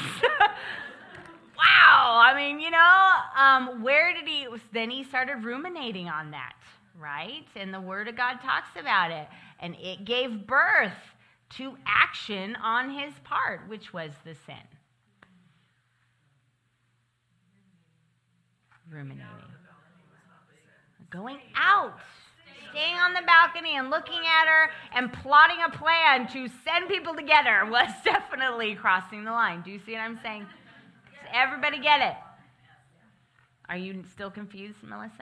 [SPEAKER 2] Wow. I mean, you know, um, where did he, then he started ruminating on that, right? And the Word of God talks about it. And it gave birth to action on his part, which was the sin. Ruminating. Going out. Staying on the balcony and looking at her and plotting a plan to send people together was definitely crossing the line. Do you see what I'm saying? Does everybody get it? Are you still confused, Melissa?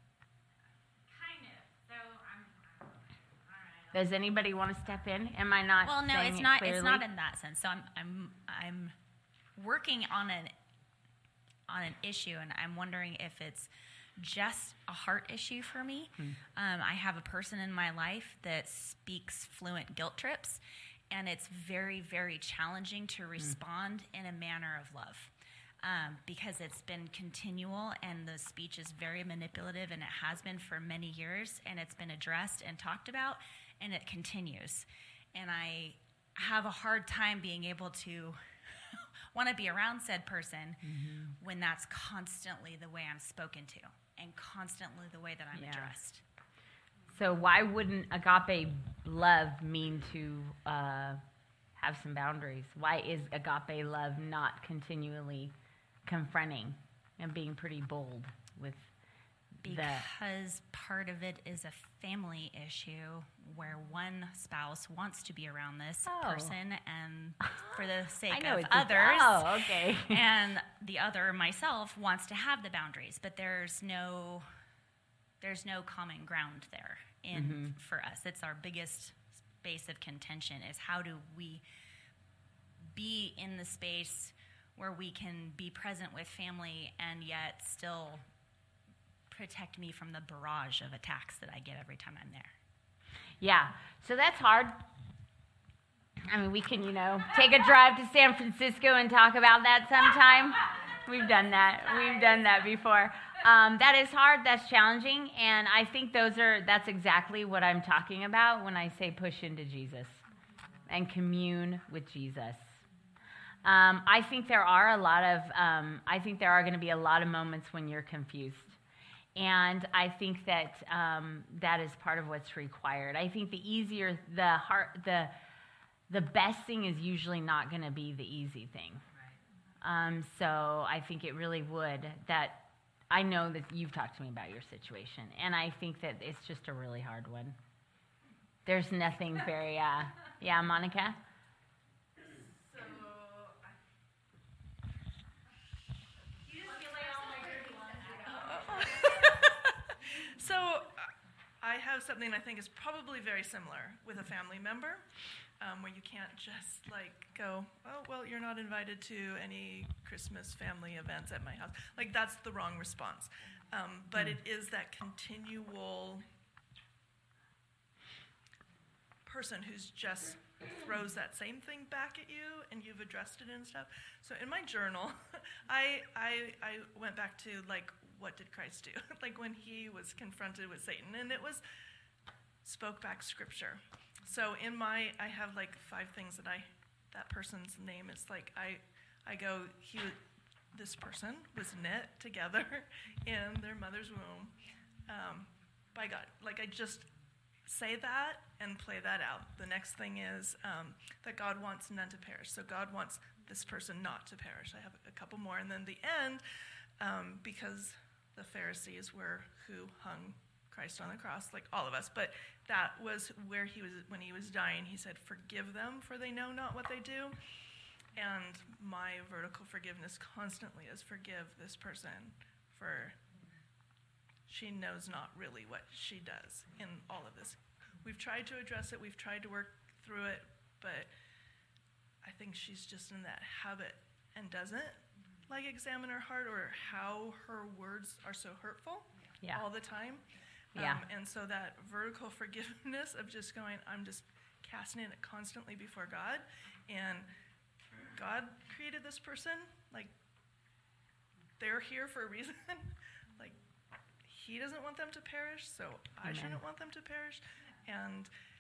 [SPEAKER 5] kind of. So I'm. All right.
[SPEAKER 2] Does anybody want to step in? Am I not
[SPEAKER 8] Well, no,
[SPEAKER 2] saying
[SPEAKER 8] it's
[SPEAKER 2] it
[SPEAKER 8] not.
[SPEAKER 2] clearly?
[SPEAKER 8] It's not in that sense. So I'm, I'm, I'm working on an, on an issue, and I'm wondering if it's just a heart issue for me.
[SPEAKER 2] Hmm.
[SPEAKER 8] Um, I have a person in my life that speaks fluent guilt trips, and it's very, very challenging to respond in a manner of love. Um, because it's been continual and the speech is very manipulative, and it has been for many years, and it's been addressed and talked about, and it continues. And I have a hard time being able to want to be around said person mm-hmm. when that's constantly the way I'm spoken to and constantly the way that I'm
[SPEAKER 2] Yeah.
[SPEAKER 8] addressed.
[SPEAKER 2] So why wouldn't agape love mean to uh, have some boundaries? Why is agape love not continually confronting and being pretty bold with the...
[SPEAKER 8] Because part of it is a family issue where one spouse wants to be around this
[SPEAKER 2] Oh.
[SPEAKER 8] person and for the sake
[SPEAKER 2] I know
[SPEAKER 8] of
[SPEAKER 2] it's a-
[SPEAKER 8] others.
[SPEAKER 2] oh, okay.
[SPEAKER 8] And the other, myself, wants to have the boundaries, but there's no there's no common ground there in
[SPEAKER 2] Mm-hmm.
[SPEAKER 8] for us. It's our biggest space of contention is how do we be in the space where we can be present with family and yet still protect me from the barrage of attacks that I get every time I'm there.
[SPEAKER 2] Yeah, so that's hard. I mean, we can, you know, take a drive to San Francisco and talk about that sometime. We've done that. We've done that before. Um, that is hard. That's challenging. And I think those are, that's exactly what I'm talking about when I say push into Jesus and commune with Jesus. Um, I think there are a lot of, um, I think there are going to be a lot of moments when you're confused. And I think that um, that is part of what's required. I think the easier, the hard, the the best thing is usually not going to be the easy thing. Right. Um, so I think it really would. That I know that you've talked to me about your situation, and I think that it's just a really hard one. There's nothing very, uh, yeah, Monica.
[SPEAKER 5] So. I, you just feel like all my dirty laundry.
[SPEAKER 4] So uh, I have something I think is probably very similar with a family member, um, where you can't just like go, oh, well, you're not invited to any Christmas family events at my house. Like that's the wrong response. Um, but mm. it is that continual person who's just throws that same thing back at you, and you've addressed it and stuff. So in my journal, I I I went back to like, what did Christ do? Like when he was confronted with Satan, and it was spoke back scripture. So in my, I have like five things that I, that person's name is like, I I go, he this person was knit together in their mother's womb um, by God. Like I just say that and play that out. The next thing is um, that God wants none to perish. So God wants this person not to perish. I have a couple more. And then the end, um, because the Pharisees were who hung Christ on the cross, like all of us. But that was where he was, when he was dying, he said, forgive them, for they know not what they do. And my vertical forgiveness constantly is forgive this person, for she knows not really what she does in all of this. We've tried to address it. We've tried to work through it. But I think she's just in that habit and doesn't like examine her heart or how her words are so hurtful
[SPEAKER 2] Yeah.
[SPEAKER 4] all the time.
[SPEAKER 2] Yeah.
[SPEAKER 4] Um, and so that vertical forgiveness of just going, I'm just casting it constantly before God. And God created this person. Like, they're here for a reason. Like, he doesn't want them to perish, so I
[SPEAKER 2] Amen.
[SPEAKER 4] shouldn't want them to perish. And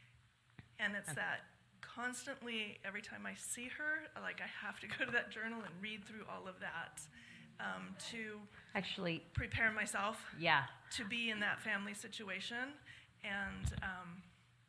[SPEAKER 4] and it's
[SPEAKER 2] Okay.
[SPEAKER 4] that constantly, every time I see her, like, I have to go to that journal and read through all of that um, to
[SPEAKER 2] Actually,
[SPEAKER 4] prepare myself
[SPEAKER 2] yeah.
[SPEAKER 4] to be in that family situation and um,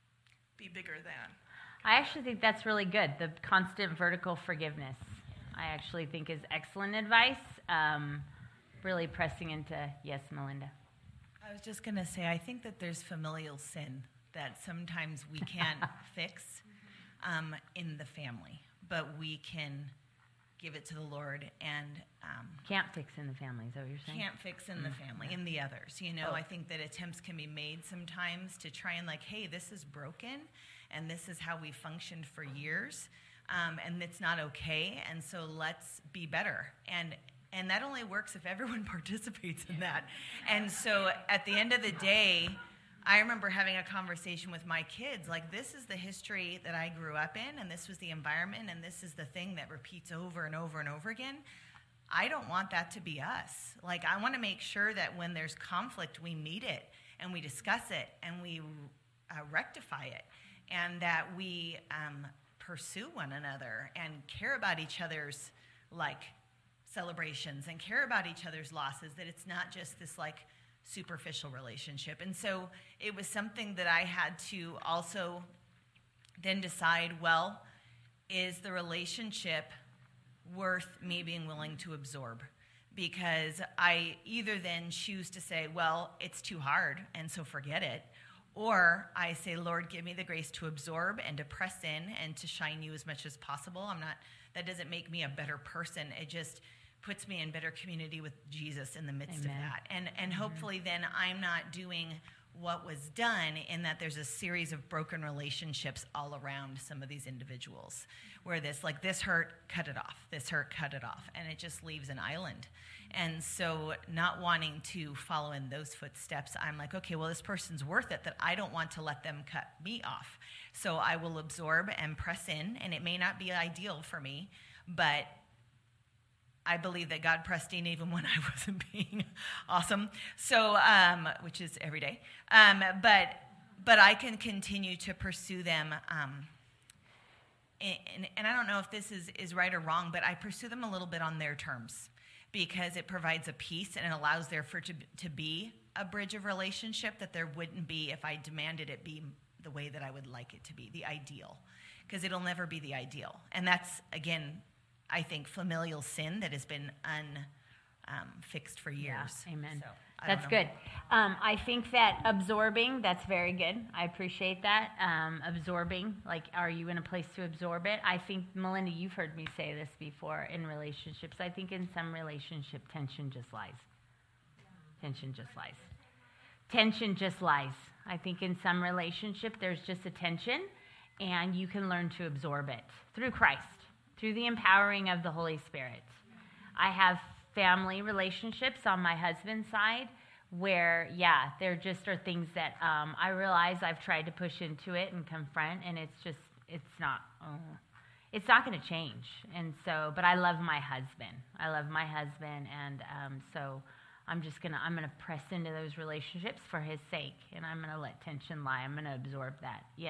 [SPEAKER 4] be bigger than.
[SPEAKER 2] I actually think that's really good. The constant vertical forgiveness, I actually think is excellent advice. Um, really pressing into, yes, Melinda.
[SPEAKER 9] I was just going to say, I think that there's familial sin that sometimes we can't fix um, in the family, but we can give it to the Lord and um,
[SPEAKER 2] Can't fix in the family, is that what you're saying?
[SPEAKER 9] can't fix in the family, in the others. You know,
[SPEAKER 2] Oh.
[SPEAKER 9] I think that attempts can be made sometimes to try and like, hey, this is broken, and this is how we functioned for years, um, and it's not okay, and so let's be better. And and that only works if everyone participates in that. And so at the end of the day, I remember having a conversation with my kids, like, this is the history that I grew up in, and this was the environment, and this is the thing that repeats over and over and over again. I don't want that to be us. Like, I want to make sure that when there's conflict, we meet it, and we discuss it, and we uh, rectify it, and that we um, pursue one another and care about each other's, like, celebrations and care about each other's losses, that it's not just this, like, superficial relationship. And so it was something that I had to also then decide, well, is the relationship worth me being willing to absorb? Because I either then choose to say, well, it's too hard, and so forget it, or I say, Lord, give me the grace to absorb and to press in and to shine you as much as possible. I'm not, that doesn't make me a better person. It just puts me in better community with Jesus in the midst
[SPEAKER 2] Amen.
[SPEAKER 9] of that. And and hopefully then I'm not doing what was done, in that there's a series of broken relationships all around some of these individuals, where this, like, this hurt, cut it off, this hurt, cut it off, and it just leaves an island. And so not wanting to follow in those footsteps, I'm like, okay, well, this person's worth it, that I don't want to let them cut me off. So I will absorb and press in, and it may not be ideal for me, but I believe that God pressed in even when I wasn't being awesome, so um, which is every day. Um, but but I can continue to pursue them, um, and, and, and I don't know if this is, is right or wrong, but I pursue them a little bit on their terms, because it provides a peace and it allows there for to, to be a bridge of relationship that there wouldn't be if I demanded it be the way that I would like it to be, the ideal, because it'll never be the ideal. And that's, again, I think, familial sin that has been unfixed um, for years.
[SPEAKER 2] Yeah, amen.
[SPEAKER 9] So, I
[SPEAKER 2] That's
[SPEAKER 9] don't know.
[SPEAKER 2] good. Um, I think that absorbing, that's very good. I appreciate that. Um, absorbing, like, are you in a place to absorb it? I think, Melinda, you've heard me say this before in relationships. I think in some relationship, tension just lies. Tension just lies. Tension just lies. I think in some relationship, there's just a tension, and you can learn to absorb it through Christ, through the empowering of the Holy Spirit. I have family relationships on my husband's side where, yeah, there just are things that um, I realize I've tried to push into it and confront, and it's just, it's not, uh, it's not going to change. And so, but I love my husband. I love my husband, and um, so I'm just going to, I'm going to press into those relationships for his sake, and I'm going to let tension lie. I'm going to absorb that. Yes?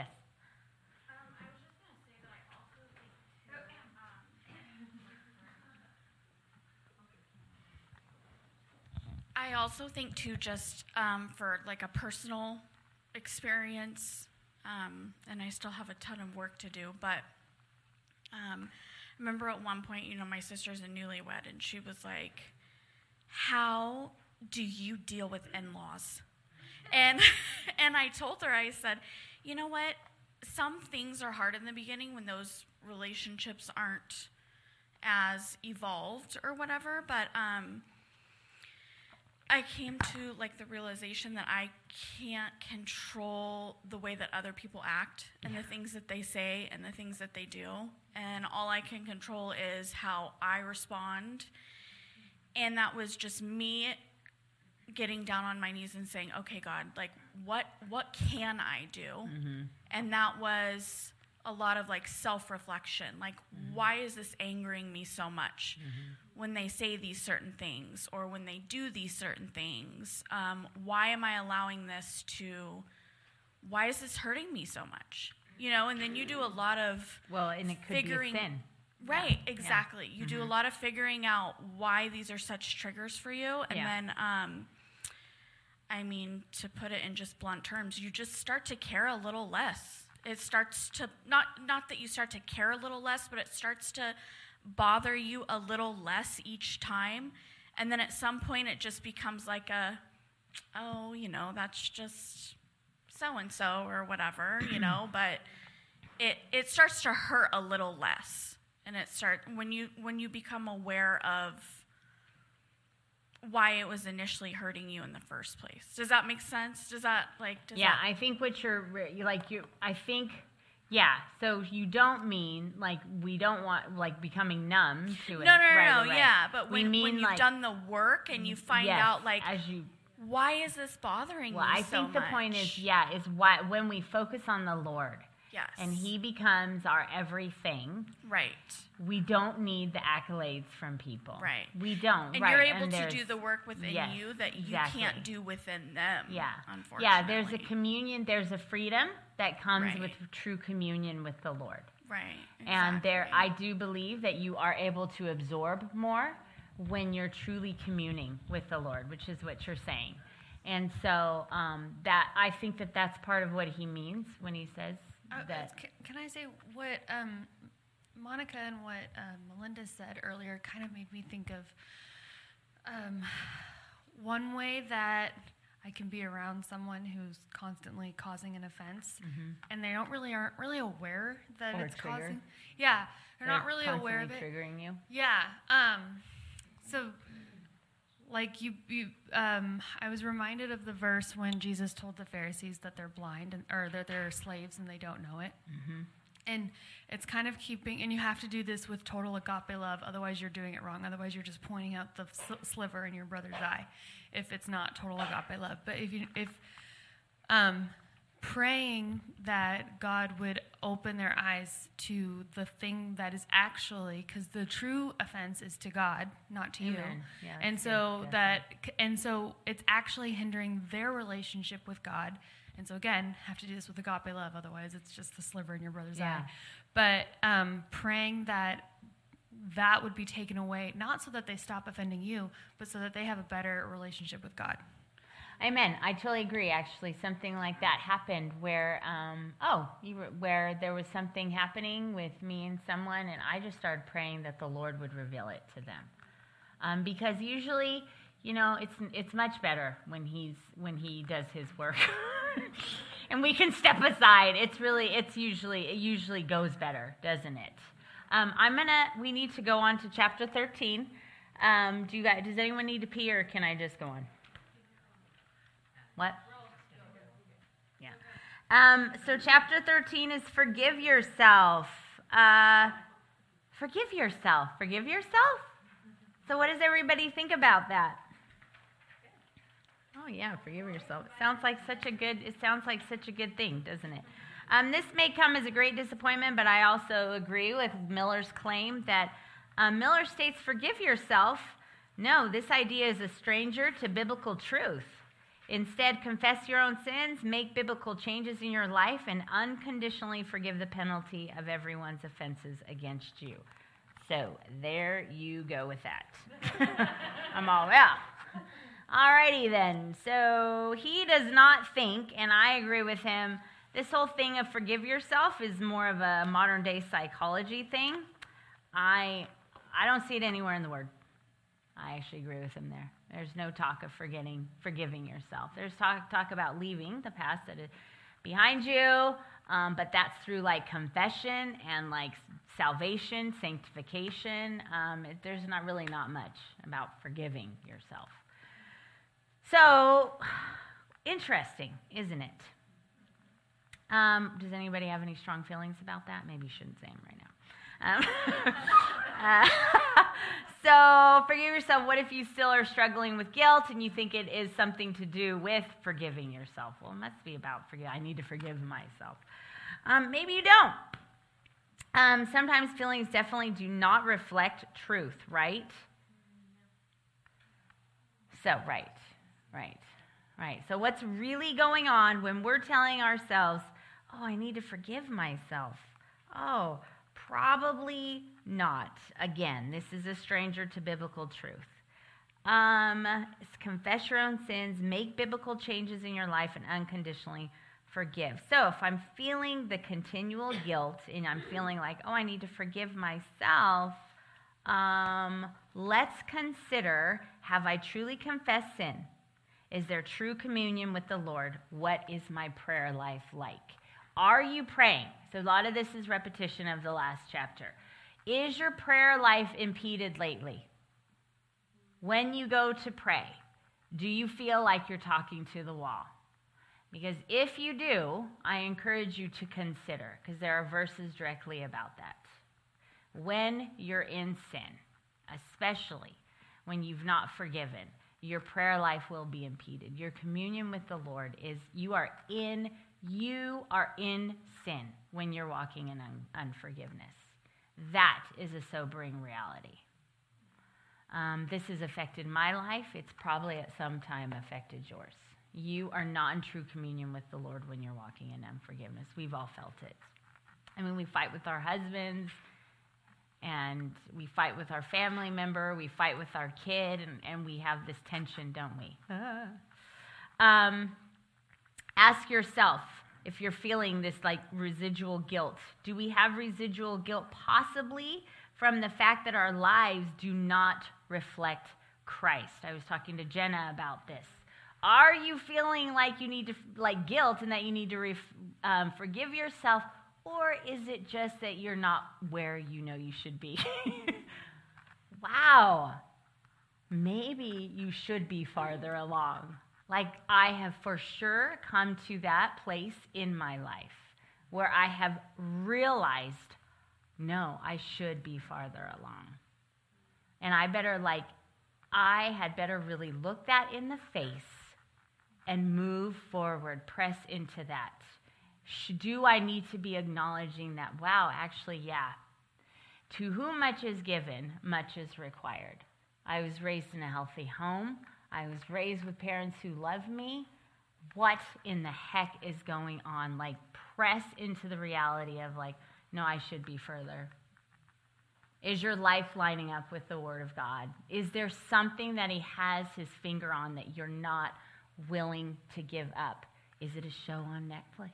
[SPEAKER 5] I also think too, just um, for like a personal experience, um, and I still have a ton of work to do, but um, I remember at one point, you know, my sister's a newlywed, and she was like, how do you deal with in-laws? And, and I told her, I said, you know what, some things are hard in the beginning when those relationships aren't as evolved or whatever, but um, I came to like the realization that I can't control the way that other people act and the things that they say and the things that they do. And all I can control is how I respond. And that was just me getting down on my knees and saying, okay, God, like what what can I do? Mm-hmm. And that was a lot of like self-reflection. Like, mm-hmm. why is this angering me so much? Mm-hmm. When they say these certain things or when they do these certain things, um, why am I allowing this to, why is this hurting me so much? You know, and then you do a lot of
[SPEAKER 2] well, and it could
[SPEAKER 5] figuring,
[SPEAKER 2] be a sin.
[SPEAKER 5] Right, yeah. exactly. You mm-hmm. do a lot of figuring out why these are such triggers for you. And yeah. then, um, I mean, to put it in just blunt terms, you just start to care a little less. It starts to, not not that you start to care a little less, but it starts to bother you a little less each time. And then at some point it just becomes like a, oh, you know, that's just so-and-so or whatever, you know, but it it starts to hurt a little less. And it start when you when you become aware of why it was initially hurting you in the first place. Does that make sense? Does that like does
[SPEAKER 2] Yeah,
[SPEAKER 5] that...
[SPEAKER 2] I think what you're you like you I think yeah, so you don't mean like we don't want like becoming numb to it.
[SPEAKER 5] No, no, no,
[SPEAKER 2] right,
[SPEAKER 5] no,
[SPEAKER 2] right.
[SPEAKER 5] yeah, but
[SPEAKER 2] we
[SPEAKER 5] when,
[SPEAKER 2] mean
[SPEAKER 5] when you've
[SPEAKER 2] like,
[SPEAKER 5] done the work and you find
[SPEAKER 2] yes,
[SPEAKER 5] out like
[SPEAKER 2] as you
[SPEAKER 5] why is this bothering
[SPEAKER 2] well,
[SPEAKER 5] me
[SPEAKER 2] I
[SPEAKER 5] so
[SPEAKER 2] think the
[SPEAKER 5] much?
[SPEAKER 2] point is yeah, is why when we focus on the Lord.
[SPEAKER 5] Yes.
[SPEAKER 2] And he becomes our everything.
[SPEAKER 5] Right.
[SPEAKER 2] We don't need the accolades from people.
[SPEAKER 5] Right.
[SPEAKER 2] We don't.
[SPEAKER 5] And
[SPEAKER 2] right.
[SPEAKER 5] you're able
[SPEAKER 2] and
[SPEAKER 5] to do the work within
[SPEAKER 2] yes,
[SPEAKER 5] you that you
[SPEAKER 2] exactly.
[SPEAKER 5] can't do within them.
[SPEAKER 2] Yeah.
[SPEAKER 5] Unfortunately.
[SPEAKER 2] Yeah, there's a communion, there's a freedom that comes
[SPEAKER 5] right.
[SPEAKER 2] with true communion with the Lord.
[SPEAKER 5] Right. Exactly.
[SPEAKER 2] And there, I do believe that you are able to absorb more when you're truly communing with the Lord, which is what you're saying. And so um, that I think that that's part of what he means when he says
[SPEAKER 6] uh,
[SPEAKER 2] that.
[SPEAKER 6] Can, can I say what um, Monica and what uh, Melinda said earlier kind of made me think of um, one way that I can be around someone who's constantly causing an offense, mm-hmm. and they don't really aren't really aware that
[SPEAKER 2] or
[SPEAKER 6] it's
[SPEAKER 2] trigger.
[SPEAKER 6] causing. Yeah, they're, they're not really aware of it.
[SPEAKER 2] Triggering you.
[SPEAKER 6] Yeah. Um. So, like you, you. Um. I was reminded of the verse when Jesus told the Pharisees that they're blind and or that they're slaves and they don't know it. Mm-hmm. And it's kind of keeping, and you have to do this with total agape love, otherwise you're doing it wrong. Otherwise you're just pointing out the sliver in your brother's eye if it's not total agape love. But if you, if um, praying that God would open their eyes to the thing that is actually, because the true offense is to God, not to
[SPEAKER 2] Amen.
[SPEAKER 6] you.
[SPEAKER 2] Yeah,
[SPEAKER 6] and so
[SPEAKER 2] good,
[SPEAKER 6] that, and so it's actually hindering their relationship with God. And so again, have to do this with agape love, otherwise it's just the sliver in your brother's
[SPEAKER 2] yeah.
[SPEAKER 6] eye. But um, praying that that would be taken away, not so that they stop offending you, but so that they have a better relationship with God.
[SPEAKER 2] Amen. I totally agree. Actually, something like that happened where, um, oh, you were, where there was something happening with me and someone, and I just started praying that the Lord would reveal it to them, um, because usually, you know, it's it's much better when he's when he does his work. And we can step aside. It's really, it's usually, it usually goes better, doesn't it? Um, I'm gonna, we need to go on to chapter thirteen. Um, do you guys, does anyone need to pee or can I just go on? What? Yeah. Um, so chapter thirteen is forgive yourself. Uh, forgive yourself. Forgive yourself? So what does everybody think about that? Oh yeah, forgive yourself. It sounds like such a good. It sounds like such a good thing, doesn't it? Um, this may come as a great disappointment, but I also agree with Miller's claim that uh, Miller states, "Forgive yourself." No, this idea is a stranger to biblical truth. Instead, confess your own sins, make biblical changes in your life, and unconditionally forgive the penalty of everyone's offenses against you. So there you go with that. I'm all out. Alrighty then. So he does not think, and I agree with him, this whole thing of forgive yourself is more of a modern day psychology thing. I I don't see it anywhere in the Word. I actually agree with him there. There's no talk of forgetting, forgiving yourself. There's talk talk about leaving the past that is behind you, um, but that's through like confession and like salvation, sanctification. Um, it, there's not really not much about forgiving yourself. So interesting, isn't it? Um, does anybody have any strong feelings about that? Maybe you shouldn't say them right now. Um, uh, so forgive yourself. What if you still are struggling with guilt and you think it is something to do with forgiving yourself? Well, it must be about forgive. I need to forgive myself. Um, maybe you don't. Um, sometimes feelings definitely do not reflect truth, right? So, right, right, right. So what's really going on when we're telling ourselves, oh, I need to forgive myself? Oh, probably not. Again, this is a stranger to biblical truth. Um, confess your own sins, make biblical changes in your life, and unconditionally forgive. So if I'm feeling the continual guilt and I'm feeling like, oh, I need to forgive myself, um, let's consider, have I truly confessed sin? Is there true communion with the Lord? What is my prayer life like? Are you praying? So a lot of this is repetition of the last chapter. Is your prayer life impeded lately? When you go to pray, do you feel like you're talking to the wall? Because if you do, I encourage you to consider, because there are verses directly about that. When you're in sin, especially when you've not forgiven, your prayer life will be impeded. Your communion with the Lord is, you are in You are in sin when you're walking in un- unforgiveness. That is a sobering reality. Um, this has affected my life. It's probably at some time affected yours. You are not in true communion with the Lord when you're walking in unforgiveness. We've all felt it. I mean, we fight with our husbands, and we fight with our family member, we fight with our kid, and, and we have this tension, don't we? um, Ask yourself if you're feeling this like residual guilt. Do we have residual guilt possibly from the fact that our lives do not reflect Christ? I was talking to Jenna about this. Are you feeling like you need to, like guilt and that you need to ref, um, forgive yourself, or is it just that you're not where you know you should be? Wow. Maybe you should be farther along. Like I have for sure come to that place in my life where I have realized, no, I should be farther along. And I better like, I had better really look that in the face and move forward, press into that. Do I need to be acknowledging that, wow, actually, yeah. To whom much is given, much is required. I was raised in a healthy home. I was raised with parents who love me. What in the heck is going on? Like, press into the reality of like, no, I should be further. Is your life lining up with the Word of God? Is there something that He has His finger on that you're not willing to give up? Is it a show on Netflix?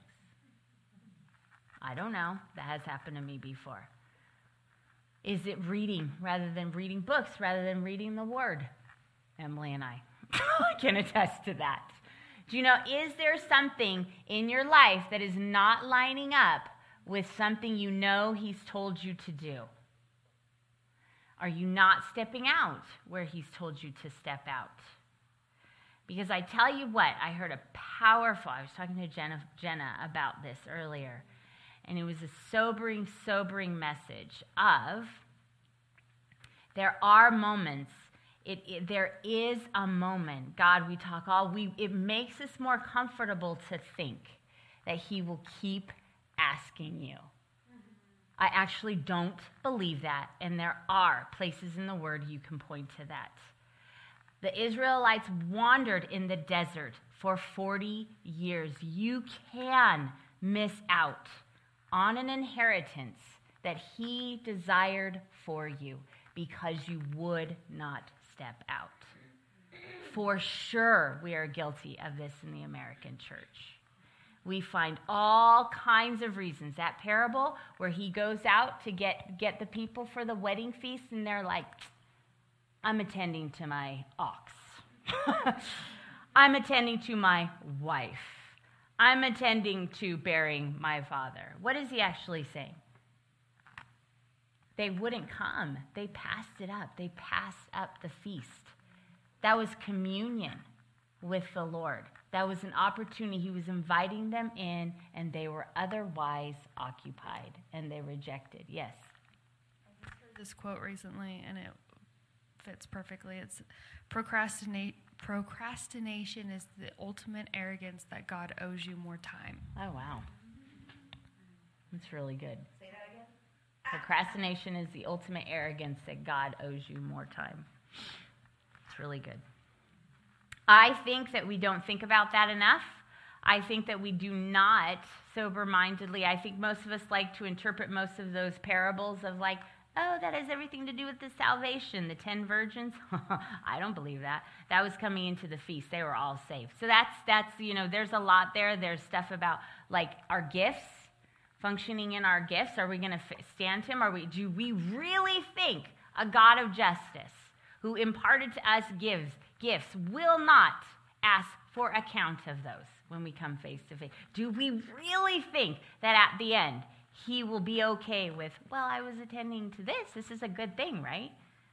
[SPEAKER 2] I don't know. That has happened to me before. Is it reading rather than reading books, rather than reading the Word? Emily and I can attest to that. Do you know, is there something in your life that is not lining up with something you know He's told you to do? Are you not stepping out where He's told you to step out? Because I tell you what, I heard a powerful, I was talking to Jenna, Jenna about this earlier, and it was a sobering, sobering message of there are moments It, it, there is a moment, God, we talk all, we, it makes us more comfortable to think that he will keep asking you. I actually don't believe that, and there are places in the Word you can point to that. The Israelites wandered in the desert for forty years. You can miss out on an inheritance that he desired for you because you would not step out. For sure, we are guilty of this in the American church. We find all kinds of reasons. That parable where he goes out to get, get the people for the wedding feast, and they're like, I'm attending to my ox. I'm attending to my wife. I'm attending to burying my father. What is he actually saying? They wouldn't come. They passed it up. They passed up the feast. That was communion with the Lord. That was an opportunity. He was inviting them in, and they were otherwise occupied, and they rejected. Yes?
[SPEAKER 6] I just heard this quote recently, and it fits perfectly. It's procrastinate. Procrastination is the ultimate arrogance that God owes you more time.
[SPEAKER 2] Oh, wow. That's really good. Say that again. Procrastination is the ultimate arrogance that God owes you more time. It's really good. I think that we don't think about that enough. I think that we do not sober-mindedly. I think most of us like to interpret most of those parables of like, oh, that has everything to do with the salvation, the ten virgins. I don't believe that. That was coming into the feast. They were all saved. So that's, that's you know, there's a lot there. There's stuff about like our gifts, functioning in our gifts. Are we going to stand him? Are we? Do we really think a God of justice who imparted to us gives, gifts will not ask for account of those when we come face to face? Do we really think that at the end he will be okay with, well, I was attending to this. This is a good thing, right?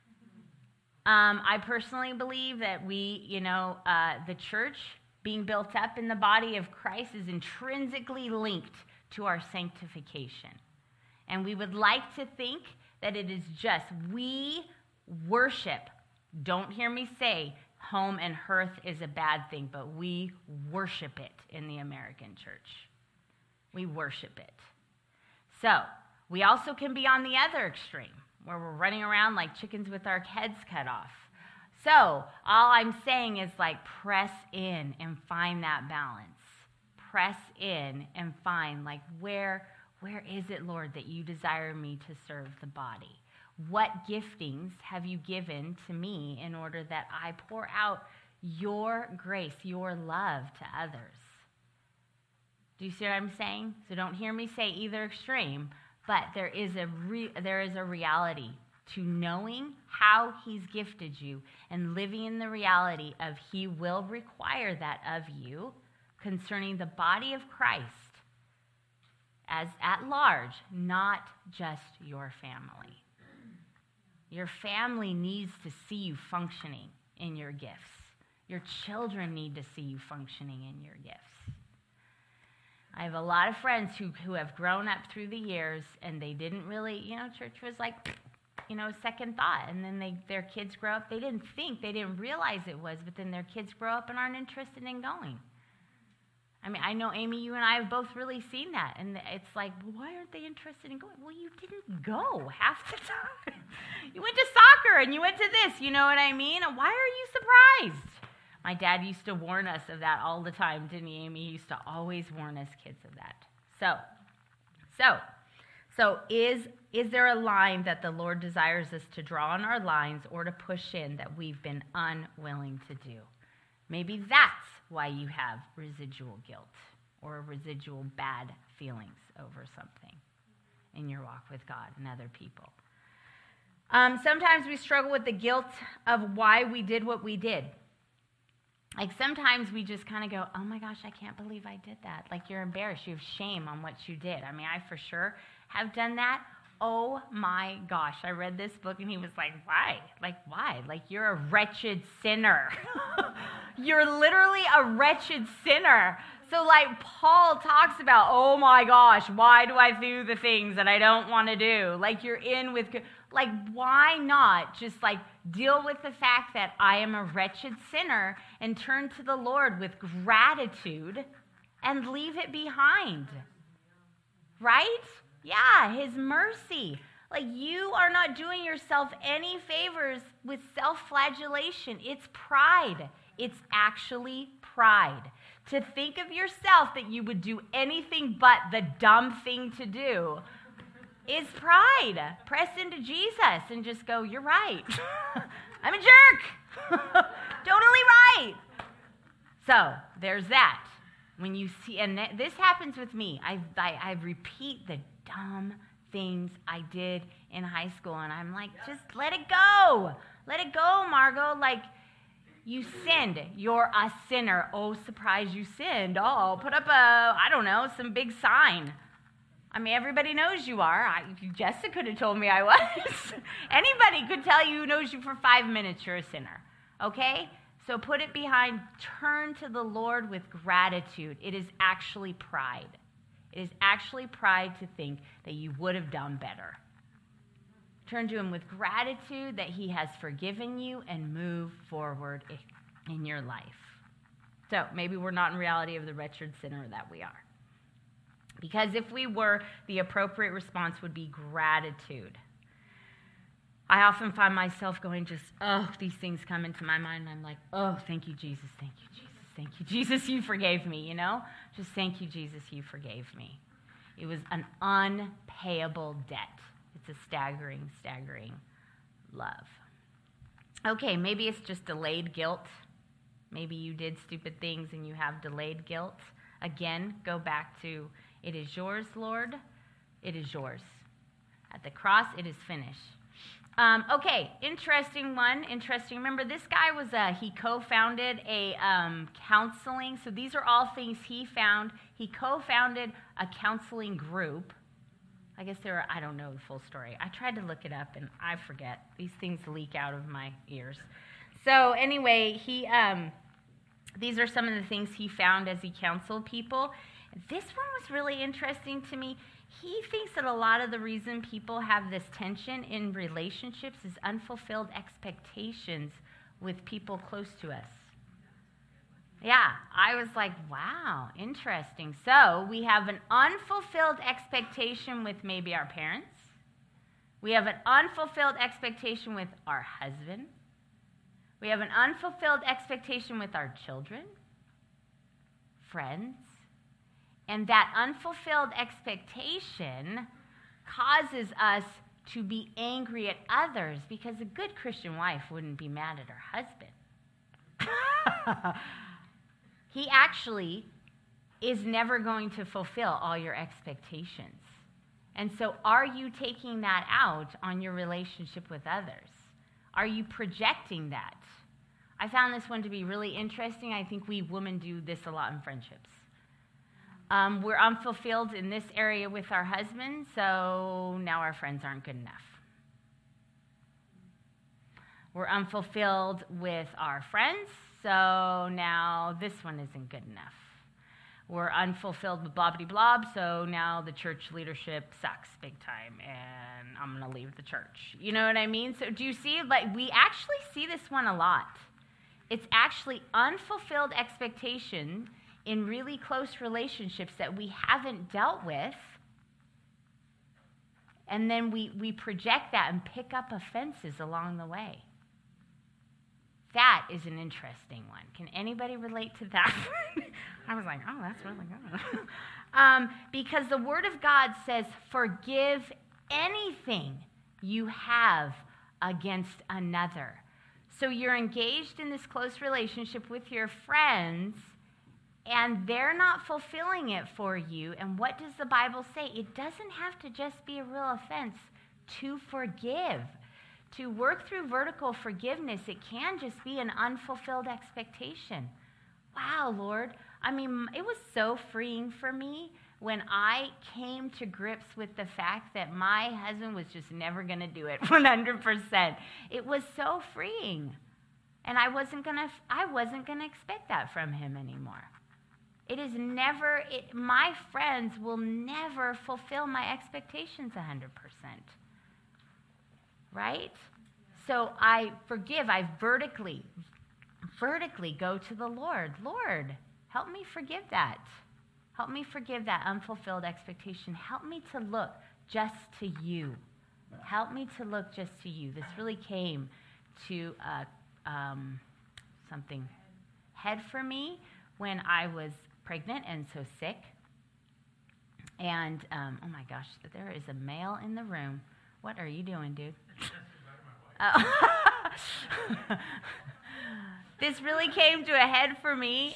[SPEAKER 2] Um, I personally believe that we, you know, uh, the church being built up in the body of Christ is intrinsically linked to our sanctification. And we would like to think that it is just we worship. Don't hear me say home and hearth is a bad thing, but we worship it in the American church. We worship it. So, we also can be on the other extreme, where we're running around like chickens with our heads cut off. So, all I'm saying is like press in and find that balance. Press in and find like where, where is it, Lord, that you desire me to serve the body? What giftings have you given to me in order that I pour out your grace, your love to others? Do you see what I'm saying? So don't hear me say either extreme, but there is a re- there is a reality to knowing how he's gifted you and living in the reality of he will require that of you concerning the body of Christ as at large, not just your family. Your family needs to see you functioning in your gifts. Your children need to see you functioning in your gifts. I have a lot of friends who, who have grown up through the years, and they didn't really, you know, church was like, you know, second thought. And then they, their kids grow up. They didn't think, they didn't realize it was, but then their kids grow up and aren't interested in going. I mean, I know, Amy, you and I have both really seen that. And it's like, well, why aren't they interested in going? Well, you didn't go half the time. You went to soccer and you went to this, you know what I mean? And why are you surprised? My dad used to warn us of that all the time, didn't he, Amy? He used to always warn us kids of that. So, so, so is, is there a line that the Lord desires us to draw on our lines or to push in that we've been unwilling to do? Maybe that's why you have residual guilt or residual bad feelings over something in your walk with God and other people. Um, sometimes we struggle with the guilt of why we did what we did. Like sometimes we just kind of go, oh my gosh, I can't believe I did that. Like you're embarrassed. You have shame on what you did. I mean, I for sure have done that. Oh my gosh, I read this book and he was like, why? Like, why? Like, you're a wretched sinner. You're literally a wretched sinner. So, like, Paul talks about, oh my gosh, why do I do the things that I don't want to do? Like, you're in with, like, why not just, like, deal with the fact that I am a wretched sinner and turn to the Lord with gratitude and leave it behind. Right? Yeah, his mercy. Like, you are not doing yourself any favors with self-flagellation. It's pride. It's actually pride. To think of yourself that you would do anything but the dumb thing to do is pride. Press into Jesus and just go, you're right. I'm a jerk. Totally right. So there's that. When you see, and th- this happens with me, I, I, I repeat the dumb things I did in high school, and I'm like, just let it go. Let it go, Margot. Like, you sinned. You're a sinner. Oh, surprise, you sinned. Oh, put up a, I don't know, some big sign. I mean, everybody knows you are. I, Jessica could have told me I was. Anybody could tell you who knows you for five minutes you're a sinner. Okay? So put it behind. Turn to the Lord with gratitude. It is actually pride. It is actually pride to think that you would have done better. Turn to him with gratitude that he has forgiven you and move forward in your life. So maybe we're not in reality of the wretched sinner that we are. Because if we were, the appropriate response would be gratitude. I often find myself going just, oh, these things come into my mind, and I'm like, oh, thank you, Jesus, thank you, Jesus, thank you, Jesus, you forgave me, you know? Just thank you, Jesus, you forgave me. It was an unpayable debt. It's a staggering, staggering love. Okay, maybe it's just delayed guilt. Maybe you did stupid things and you have delayed guilt. Again, go back to, it is yours, Lord. It is yours. At the cross, it is finished. Um, okay, interesting one. Interesting. Remember, this guy was a, he co-founded a um, counseling. So these are all things he found. He co-founded a counseling group. I guess there were, I don't know the full story. I tried to look it up, and I forget. These things leak out of my ears. So anyway, he, um, these are some of the things he found as he counseled people. This one was really interesting to me. He thinks that a lot of the reason people have this tension in relationships is unfulfilled expectations with people close to us. Yeah, I was like, wow, interesting. So we have an unfulfilled expectation with maybe our parents. We have an unfulfilled expectation with our husband. We have an unfulfilled expectation with our children, friends. And that unfulfilled expectation causes us to be angry at others because a good Christian wife wouldn't be mad at her husband. He actually is never going to fulfill all your expectations. And so are you taking that out on your relationship with others? Are you projecting that? I found this one to be really interesting. I think we women do this a lot in friendships. Um, we're unfulfilled in this area with our husband, so now our friends aren't good enough. We're unfulfilled with our friends, so now this one isn't good enough. We're unfulfilled with blah-blah-blah, so now the church leadership sucks big time, and I'm going to leave the church. You know what I mean? So do you see, like, we actually see this one a lot. It's actually unfulfilled expectation in really close relationships that we haven't dealt with, and then we, we project that and pick up offenses along the way. That is an interesting one. Can anybody relate to that? I was like, oh, that's really good. um, because the Word of God says, forgive anything you have against another. So you're engaged in this close relationship with your friends, and they're not fulfilling it for you. And what does the Bible say? It doesn't have to just be a real offense to forgive. To work through vertical forgiveness, it can just be an unfulfilled expectation. Wow, Lord. I mean, it was so freeing for me when I came to grips with the fact that my husband was just never going to do it one hundred percent. It was so freeing. And I wasn't going to I wasn't going to expect that from him anymore. It is never, it, my friends will never fulfill my expectations one hundred percent. Right? so I forgive. I vertically, vertically go to the Lord. Lord, help me forgive that. Help me forgive that unfulfilled expectation. Help me to look just to you. Help me to look just to you. This really came to uh, um, something head for me when I was pregnant and so sick. And, um, oh my gosh, there is a male in the room. What are you doing, dude? Oh. This really came to a head for me.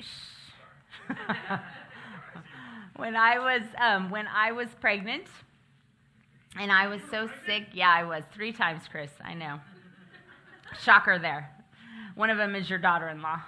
[SPEAKER 2] when I was um, when I was pregnant, and I was so sick. Yeah, I was three times, Chris. I know. Shocker there. One of them is your daughter-in-law.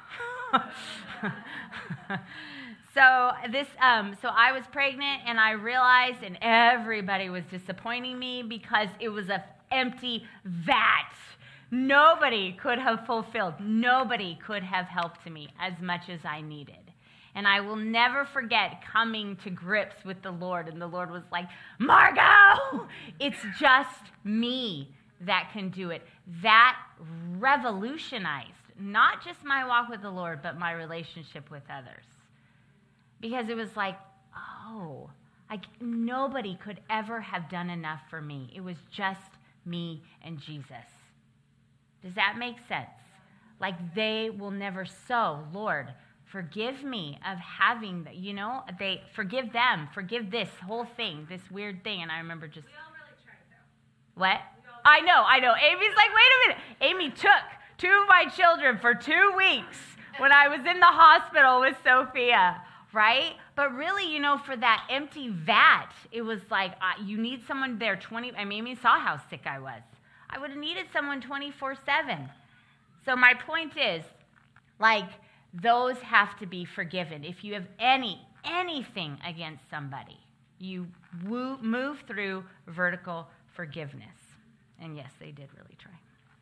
[SPEAKER 2] So this, um, so I was pregnant, and I realized, and everybody was disappointing me because it was an empty vat. Nobody could have fulfilled. Nobody could have helped me as much as I needed. And I will never forget coming to grips with the Lord, and the Lord was like, Margot, it's just me that can do it. That revolutionized not just my walk with the Lord, but my relationship with others. Because it was like, oh, like nobody could ever have done enough for me. It was just me and Jesus. Does that make sense? Like they will never sow, Lord, forgive me of having, the, you know, they forgive them, forgive this whole thing, this weird thing. And I remember just.
[SPEAKER 6] We all really tried, though.
[SPEAKER 2] What? I know, I know. Amy's like, wait a minute. Amy took two of my children for two weeks when I was in the hospital with Sophia. Right? But really, you know, for that empty vat, it was like, uh, you need someone there twenty, I mean, Amy saw how sick I was. I would have needed someone twenty-four seven. So my point is, like, those have to be forgiven. If you have any, anything against somebody, you woo, move through vertical forgiveness. And yes, they did really try.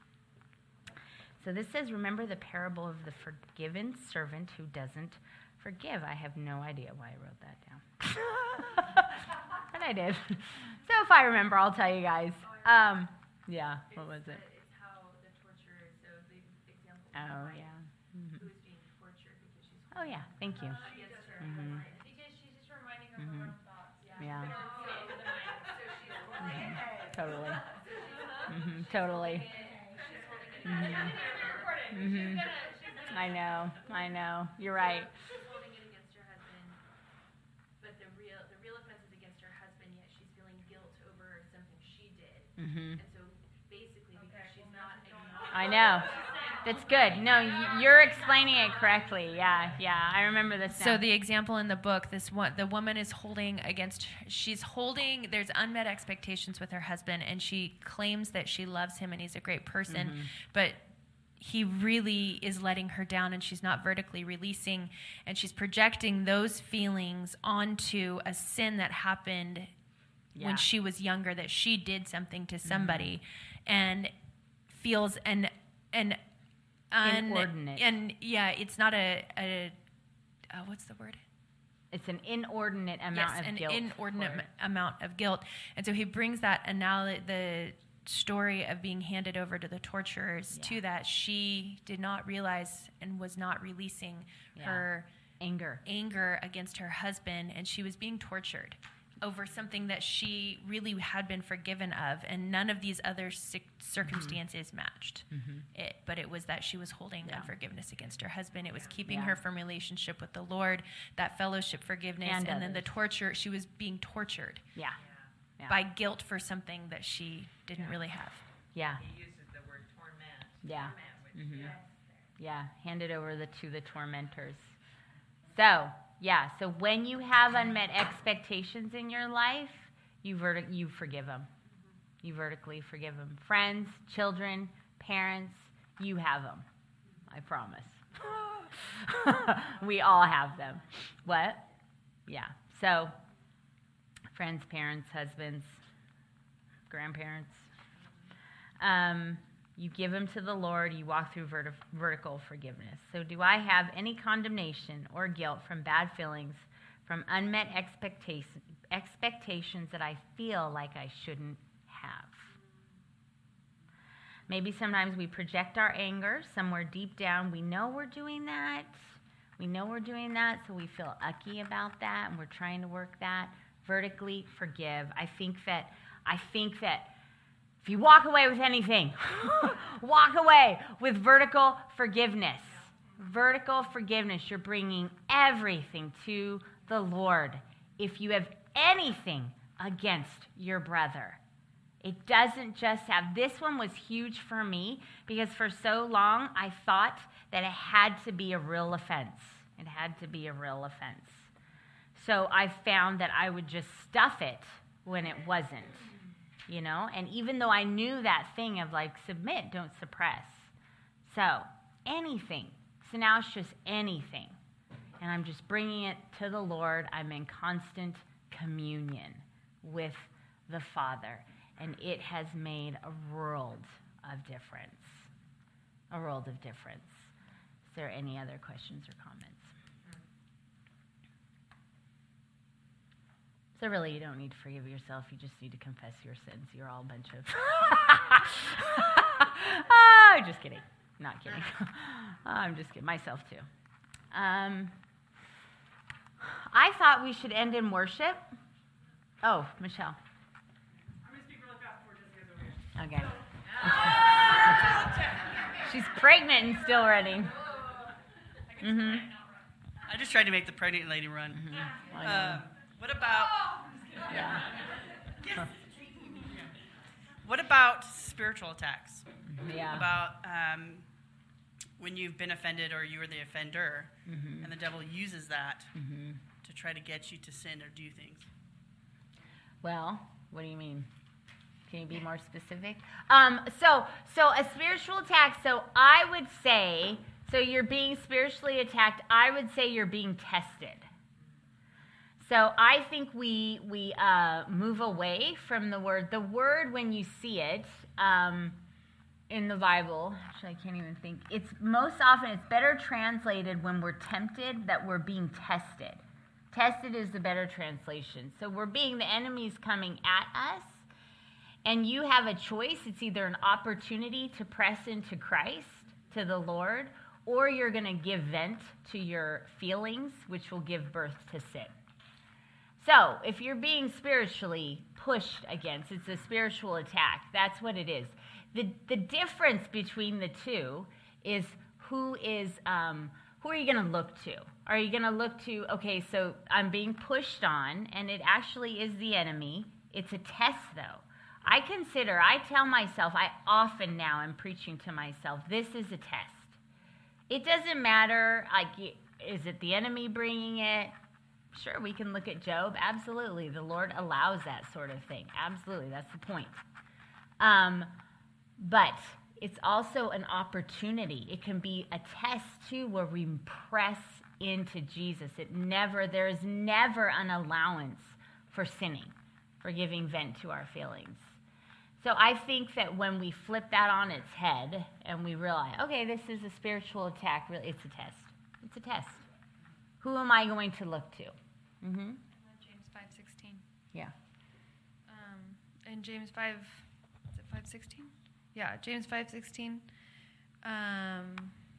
[SPEAKER 2] So this says, remember the parable of the forgiven servant who doesn't forgive. I have no idea why I wrote that down. But I did. So if I remember, I'll tell you guys. Um, yeah, what was it?
[SPEAKER 6] It's how the torture, so the example.
[SPEAKER 2] Oh, yeah. Mm-hmm.
[SPEAKER 6] Who's being tortured because she's
[SPEAKER 2] Oh, yeah, thank you.
[SPEAKER 6] against her.
[SPEAKER 2] Mm-hmm.
[SPEAKER 6] Because she's just reminding her
[SPEAKER 2] Mhm.
[SPEAKER 6] of her own thoughts.
[SPEAKER 2] Yeah.
[SPEAKER 6] So she's
[SPEAKER 2] Totally. Mm-hmm. Totally. Mm-hmm. Mm-hmm. I know. I know. You're right.
[SPEAKER 6] She's holding it against her husband, but the real the real offense is against her husband, yet she's feeling guilt over something she did.
[SPEAKER 2] Mm-hmm.
[SPEAKER 6] And so basically, because she's not acknowledging.
[SPEAKER 2] I know. That's good. No, y- you're explaining it correctly. Yeah, yeah. I remember this now.
[SPEAKER 10] So the example in the book, this one, the woman is holding against, she's holding, there's unmet expectations with her husband, and she claims that she loves him and he's a great person,
[SPEAKER 2] Mhm.
[SPEAKER 10] but he really is letting her down, and she's not vertically releasing, and she's projecting those feelings onto a sin that happened
[SPEAKER 2] Yeah.
[SPEAKER 10] when she was younger, that she did something to somebody, and feels an an un,
[SPEAKER 2] Inordinate.
[SPEAKER 10] and yeah, it's not a, a uh, what's the word?
[SPEAKER 2] It's an inordinate amount
[SPEAKER 10] yes,
[SPEAKER 2] of
[SPEAKER 10] an
[SPEAKER 2] guilt.
[SPEAKER 10] inordinate
[SPEAKER 2] for it.
[SPEAKER 10] m- amount of guilt, and so he brings that analogy, the story of being handed over to the torturers,
[SPEAKER 2] Yeah.
[SPEAKER 10] to that she did not realize and was not releasing
[SPEAKER 2] Yeah.
[SPEAKER 10] her
[SPEAKER 2] Anger.
[SPEAKER 10] anger against her husband, and she was being tortured over something that she really had been forgiven of, and none of these other ci- circumstances mm-hmm. matched
[SPEAKER 2] Mm-hmm.
[SPEAKER 10] it, but it was that she was holding
[SPEAKER 2] Yeah.
[SPEAKER 10] unforgiveness against her husband. It was keeping
[SPEAKER 2] Yeah.
[SPEAKER 10] her from relationship with the Lord, that fellowship, forgiveness,
[SPEAKER 2] And
[SPEAKER 10] and, then the
[SPEAKER 2] others.
[SPEAKER 10] torture. She was being tortured
[SPEAKER 2] Yeah. Yeah.
[SPEAKER 10] by guilt for something that she didn't really have.
[SPEAKER 2] Yeah.
[SPEAKER 7] He uses the word torment.
[SPEAKER 2] Yeah.
[SPEAKER 7] Torment, which
[SPEAKER 2] Mhm. Yeah. Handed over the, to the tormentors. So, yeah. So when you have unmet expectations in your life, you vertic- you forgive them. You vertically forgive them. Friends, children, parents, you have them. I promise. We all have them. What? Yeah. So, friends, parents, husbands, grandparents. Um, you give them to the Lord. You walk through verti- vertical forgiveness. So do I have any condemnation or guilt from bad feelings, from unmet expectations, expectations that I feel like I shouldn't have? Maybe sometimes we project our anger somewhere deep down. We know we're doing that. We know we're doing that, so we feel ucky about that, and we're trying to work that. Vertically forgive. I think that I think that if you walk away with anything, walk away with vertical forgiveness. Vertical forgiveness. You're bringing everything to the Lord. If you have anything against your brother, it doesn't just have, this one was huge for me because for so long I thought that it had to be a real offense. It had to be a real offense. So I found that I would just stuff it when it wasn't, you know? And even though I knew that thing of like, submit, don't suppress. So anything. So now it's just anything. And I'm just bringing it to the Lord. I'm in constant communion with the Father. And it has made a world of difference. A world of difference. Is there any other questions or comments? So really, you don't need to forgive yourself. You just need to confess your sins. You're all a bunch of... oh, just kidding. Not kidding. I'm just kidding. Myself, too. Um, I thought we should end in worship. Oh, Michelle.
[SPEAKER 11] I'm going to speak really fast before Jessica goes over here.
[SPEAKER 2] Okay. She's pregnant and still running. Mm-hmm.
[SPEAKER 11] I just tried to make the pregnant lady run.
[SPEAKER 2] Mm-hmm.
[SPEAKER 11] Uh, what about...
[SPEAKER 2] Yeah.
[SPEAKER 11] What about spiritual attacks?
[SPEAKER 2] Yeah.
[SPEAKER 11] About um, when you've been offended or you were the offender,
[SPEAKER 2] mm-hmm.
[SPEAKER 11] and the devil uses that
[SPEAKER 2] mm-hmm.
[SPEAKER 11] to try to get you to sin or do things.
[SPEAKER 2] Well, what do you mean? Can you be more specific? Um, so, so a spiritual attack. So I would say, so you're being spiritually attacked. I would say you're being tested. So I think we we uh, move away from the word. The word, when you see it um, in the Bible, actually I can't even think. It's most often it's better translated when we're tempted that we're being tested. Tested is the better translation. So we're being, the enemy's coming at us, and you have a choice. It's either an opportunity to press into Christ, to the Lord, or you're going to give vent to your feelings, which will give birth to sin. So if you're being spiritually pushed against, it's a spiritual attack. That's what it is. The, the difference between the two is who is... Um, Who are you going to look to? Are you going to look to, okay, so I'm being pushed on, and it actually is the enemy. It's a test, though. I consider, I tell myself, I often now am preaching to myself, this is a test. It doesn't matter, like, is it the enemy bringing it? Sure, we can look at Job. Absolutely. The Lord allows that sort of thing. Absolutely. That's the point. Um, but... It's also an opportunity. It can be a test, too, where we press into Jesus. It never, there is never an allowance for sinning, for giving vent to our feelings. So I think that when we flip that on its head and we realize, okay, this is a spiritual attack, really, it's a test. It's a test. Who am I going to look to? Mm-hmm.
[SPEAKER 6] James five sixteen.
[SPEAKER 2] Yeah.
[SPEAKER 6] Um, and James five, is it five sixteen? Yeah, James five sixteen. Um,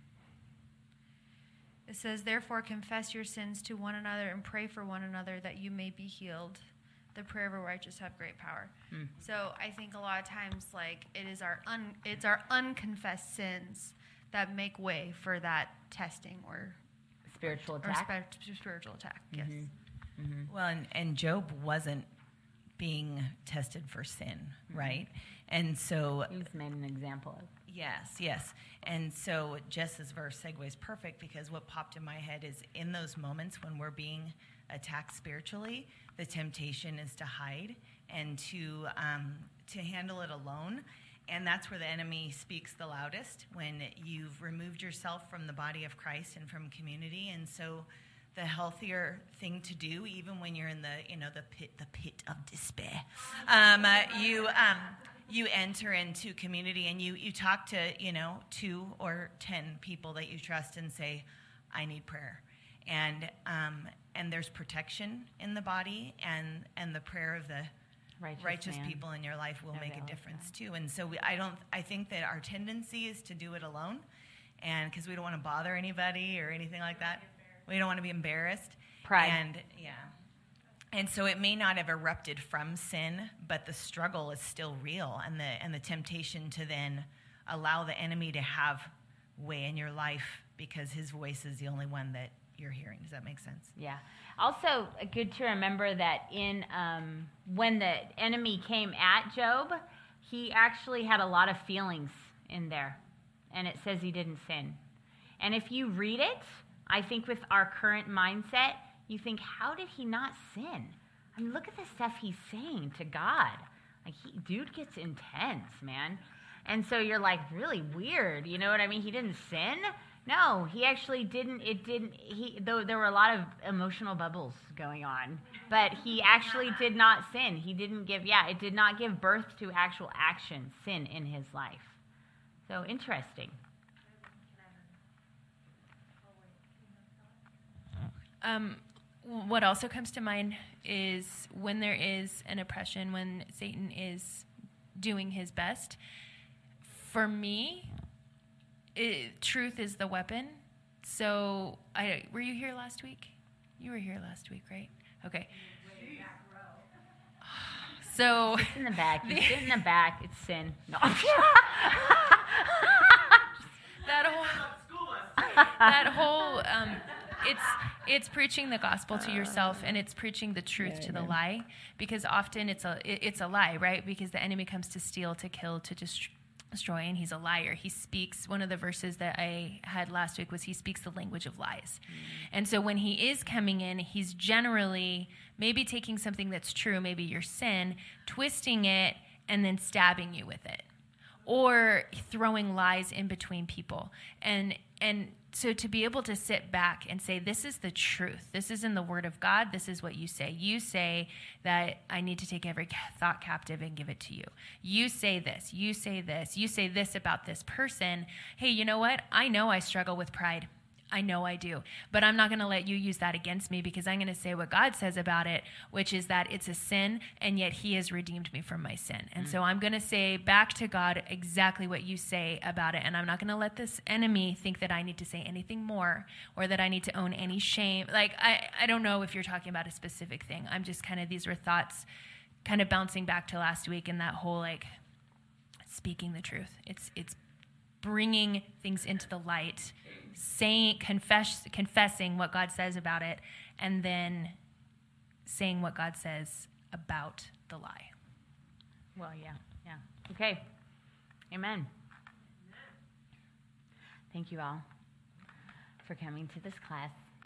[SPEAKER 6] it says, therefore confess your sins to one another and pray for one another that you may be healed. The prayer of a righteous have great power. Mm. So I think a lot of times, like, it is our un, it's our unconfessed sins that make way for that testing or
[SPEAKER 2] spiritual
[SPEAKER 6] or,
[SPEAKER 2] attack.
[SPEAKER 6] Or spe- spiritual attack. Yes.
[SPEAKER 9] Mm-hmm. Mm-hmm. Well, and, and Job wasn't being tested for sin, mm-hmm. right? And so
[SPEAKER 2] he was made an example of.
[SPEAKER 9] Yes, yes. And so Jess's verse segues perfect, because what popped in my head is in those moments when we're being attacked spiritually, the temptation is to hide and to um, to handle it alone. And that's where the enemy speaks the loudest, when you've removed yourself from the body of Christ and from community. And so the healthier thing to do, even when you're in the, you know, the pit, the pit of despair, um, uh, you um, you enter into community and you, you talk to, you know, two or ten people that you trust and say, I need prayer. And um, and there's protection in the body, and, and the prayer of the
[SPEAKER 2] Righteous
[SPEAKER 9] righteous
[SPEAKER 2] man.
[SPEAKER 9] people in your life will make a
[SPEAKER 2] Availeth
[SPEAKER 9] difference too. And so we, I don't. I think that our tendency is to do it alone, and because we don't want to bother anybody or anything like that. We don't want to be embarrassed.
[SPEAKER 2] Pride.
[SPEAKER 9] And yeah. And so it may not have erupted from sin, but the struggle is still real, and the and the temptation to then allow the enemy to have way in your life because his voice is the only one that you're hearing. Does that make sense?
[SPEAKER 2] Yeah. Also, good to remember that in um, when the enemy came at Job, he actually had a lot of feelings in there, and it says he didn't sin. And if you read it, I think with our current mindset, you think, how did he not sin? I mean, look at the stuff he's saying to God. Like, he, dude gets intense, man. And so you're like, really weird. You know what I mean? He didn't sin? No, he actually didn't. It didn't. He though there were a lot of emotional bubbles going on, but he actually did not sin. He didn't give. Yeah, it did not give birth to actual action, sin in his life. So interesting.
[SPEAKER 10] Um, what also comes to mind is when there is an oppression, when Satan is doing his best. For me, it, truth is the weapon. So, I were you here last week? You were here last week, right? Okay. So
[SPEAKER 2] Sit in the back. You sit in the back. It's sin. No.
[SPEAKER 10] that whole that whole um, it's it's preaching the gospel to yourself, and it's preaching the truth yeah, to the lie, because often it's a it, it's a lie, right? Because the enemy comes to steal, to kill, to destroy. destroy, and he's a liar. He speaks, one of the verses that I had last week was he speaks the language of lies. Mm. And so when he is coming in, he's generally maybe taking something that's true, maybe your sin, twisting it, and then stabbing you with it. Or throwing lies in between people. And and so to be able to sit back and say, this is the truth. This is in the Word of God. This is what you say. You say that I need to take every thought captive and give it to you. You say this. You say this. You say this about this person. Hey, you know what? I know I struggle with pride. I know I do. But I'm not going to let you use that against me, because I'm going to say what God says about it, which is that it's a sin, and yet he has redeemed me from my sin. And mm. so I'm going to say back to God exactly what you say about it. And I'm not going to let this enemy think that I need to say anything more, or that I need to own any shame. Like, I, I don't know if you're talking about a specific thing. I'm just kind of, these were thoughts kind of bouncing back to last week, and that whole, like, speaking the truth. It's, it's bringing things into the light, saying, confess, confessing what God says about it, and then saying what God says about the lie.
[SPEAKER 2] Well, yeah, yeah. Okay. Amen. Thank you all for coming to this class.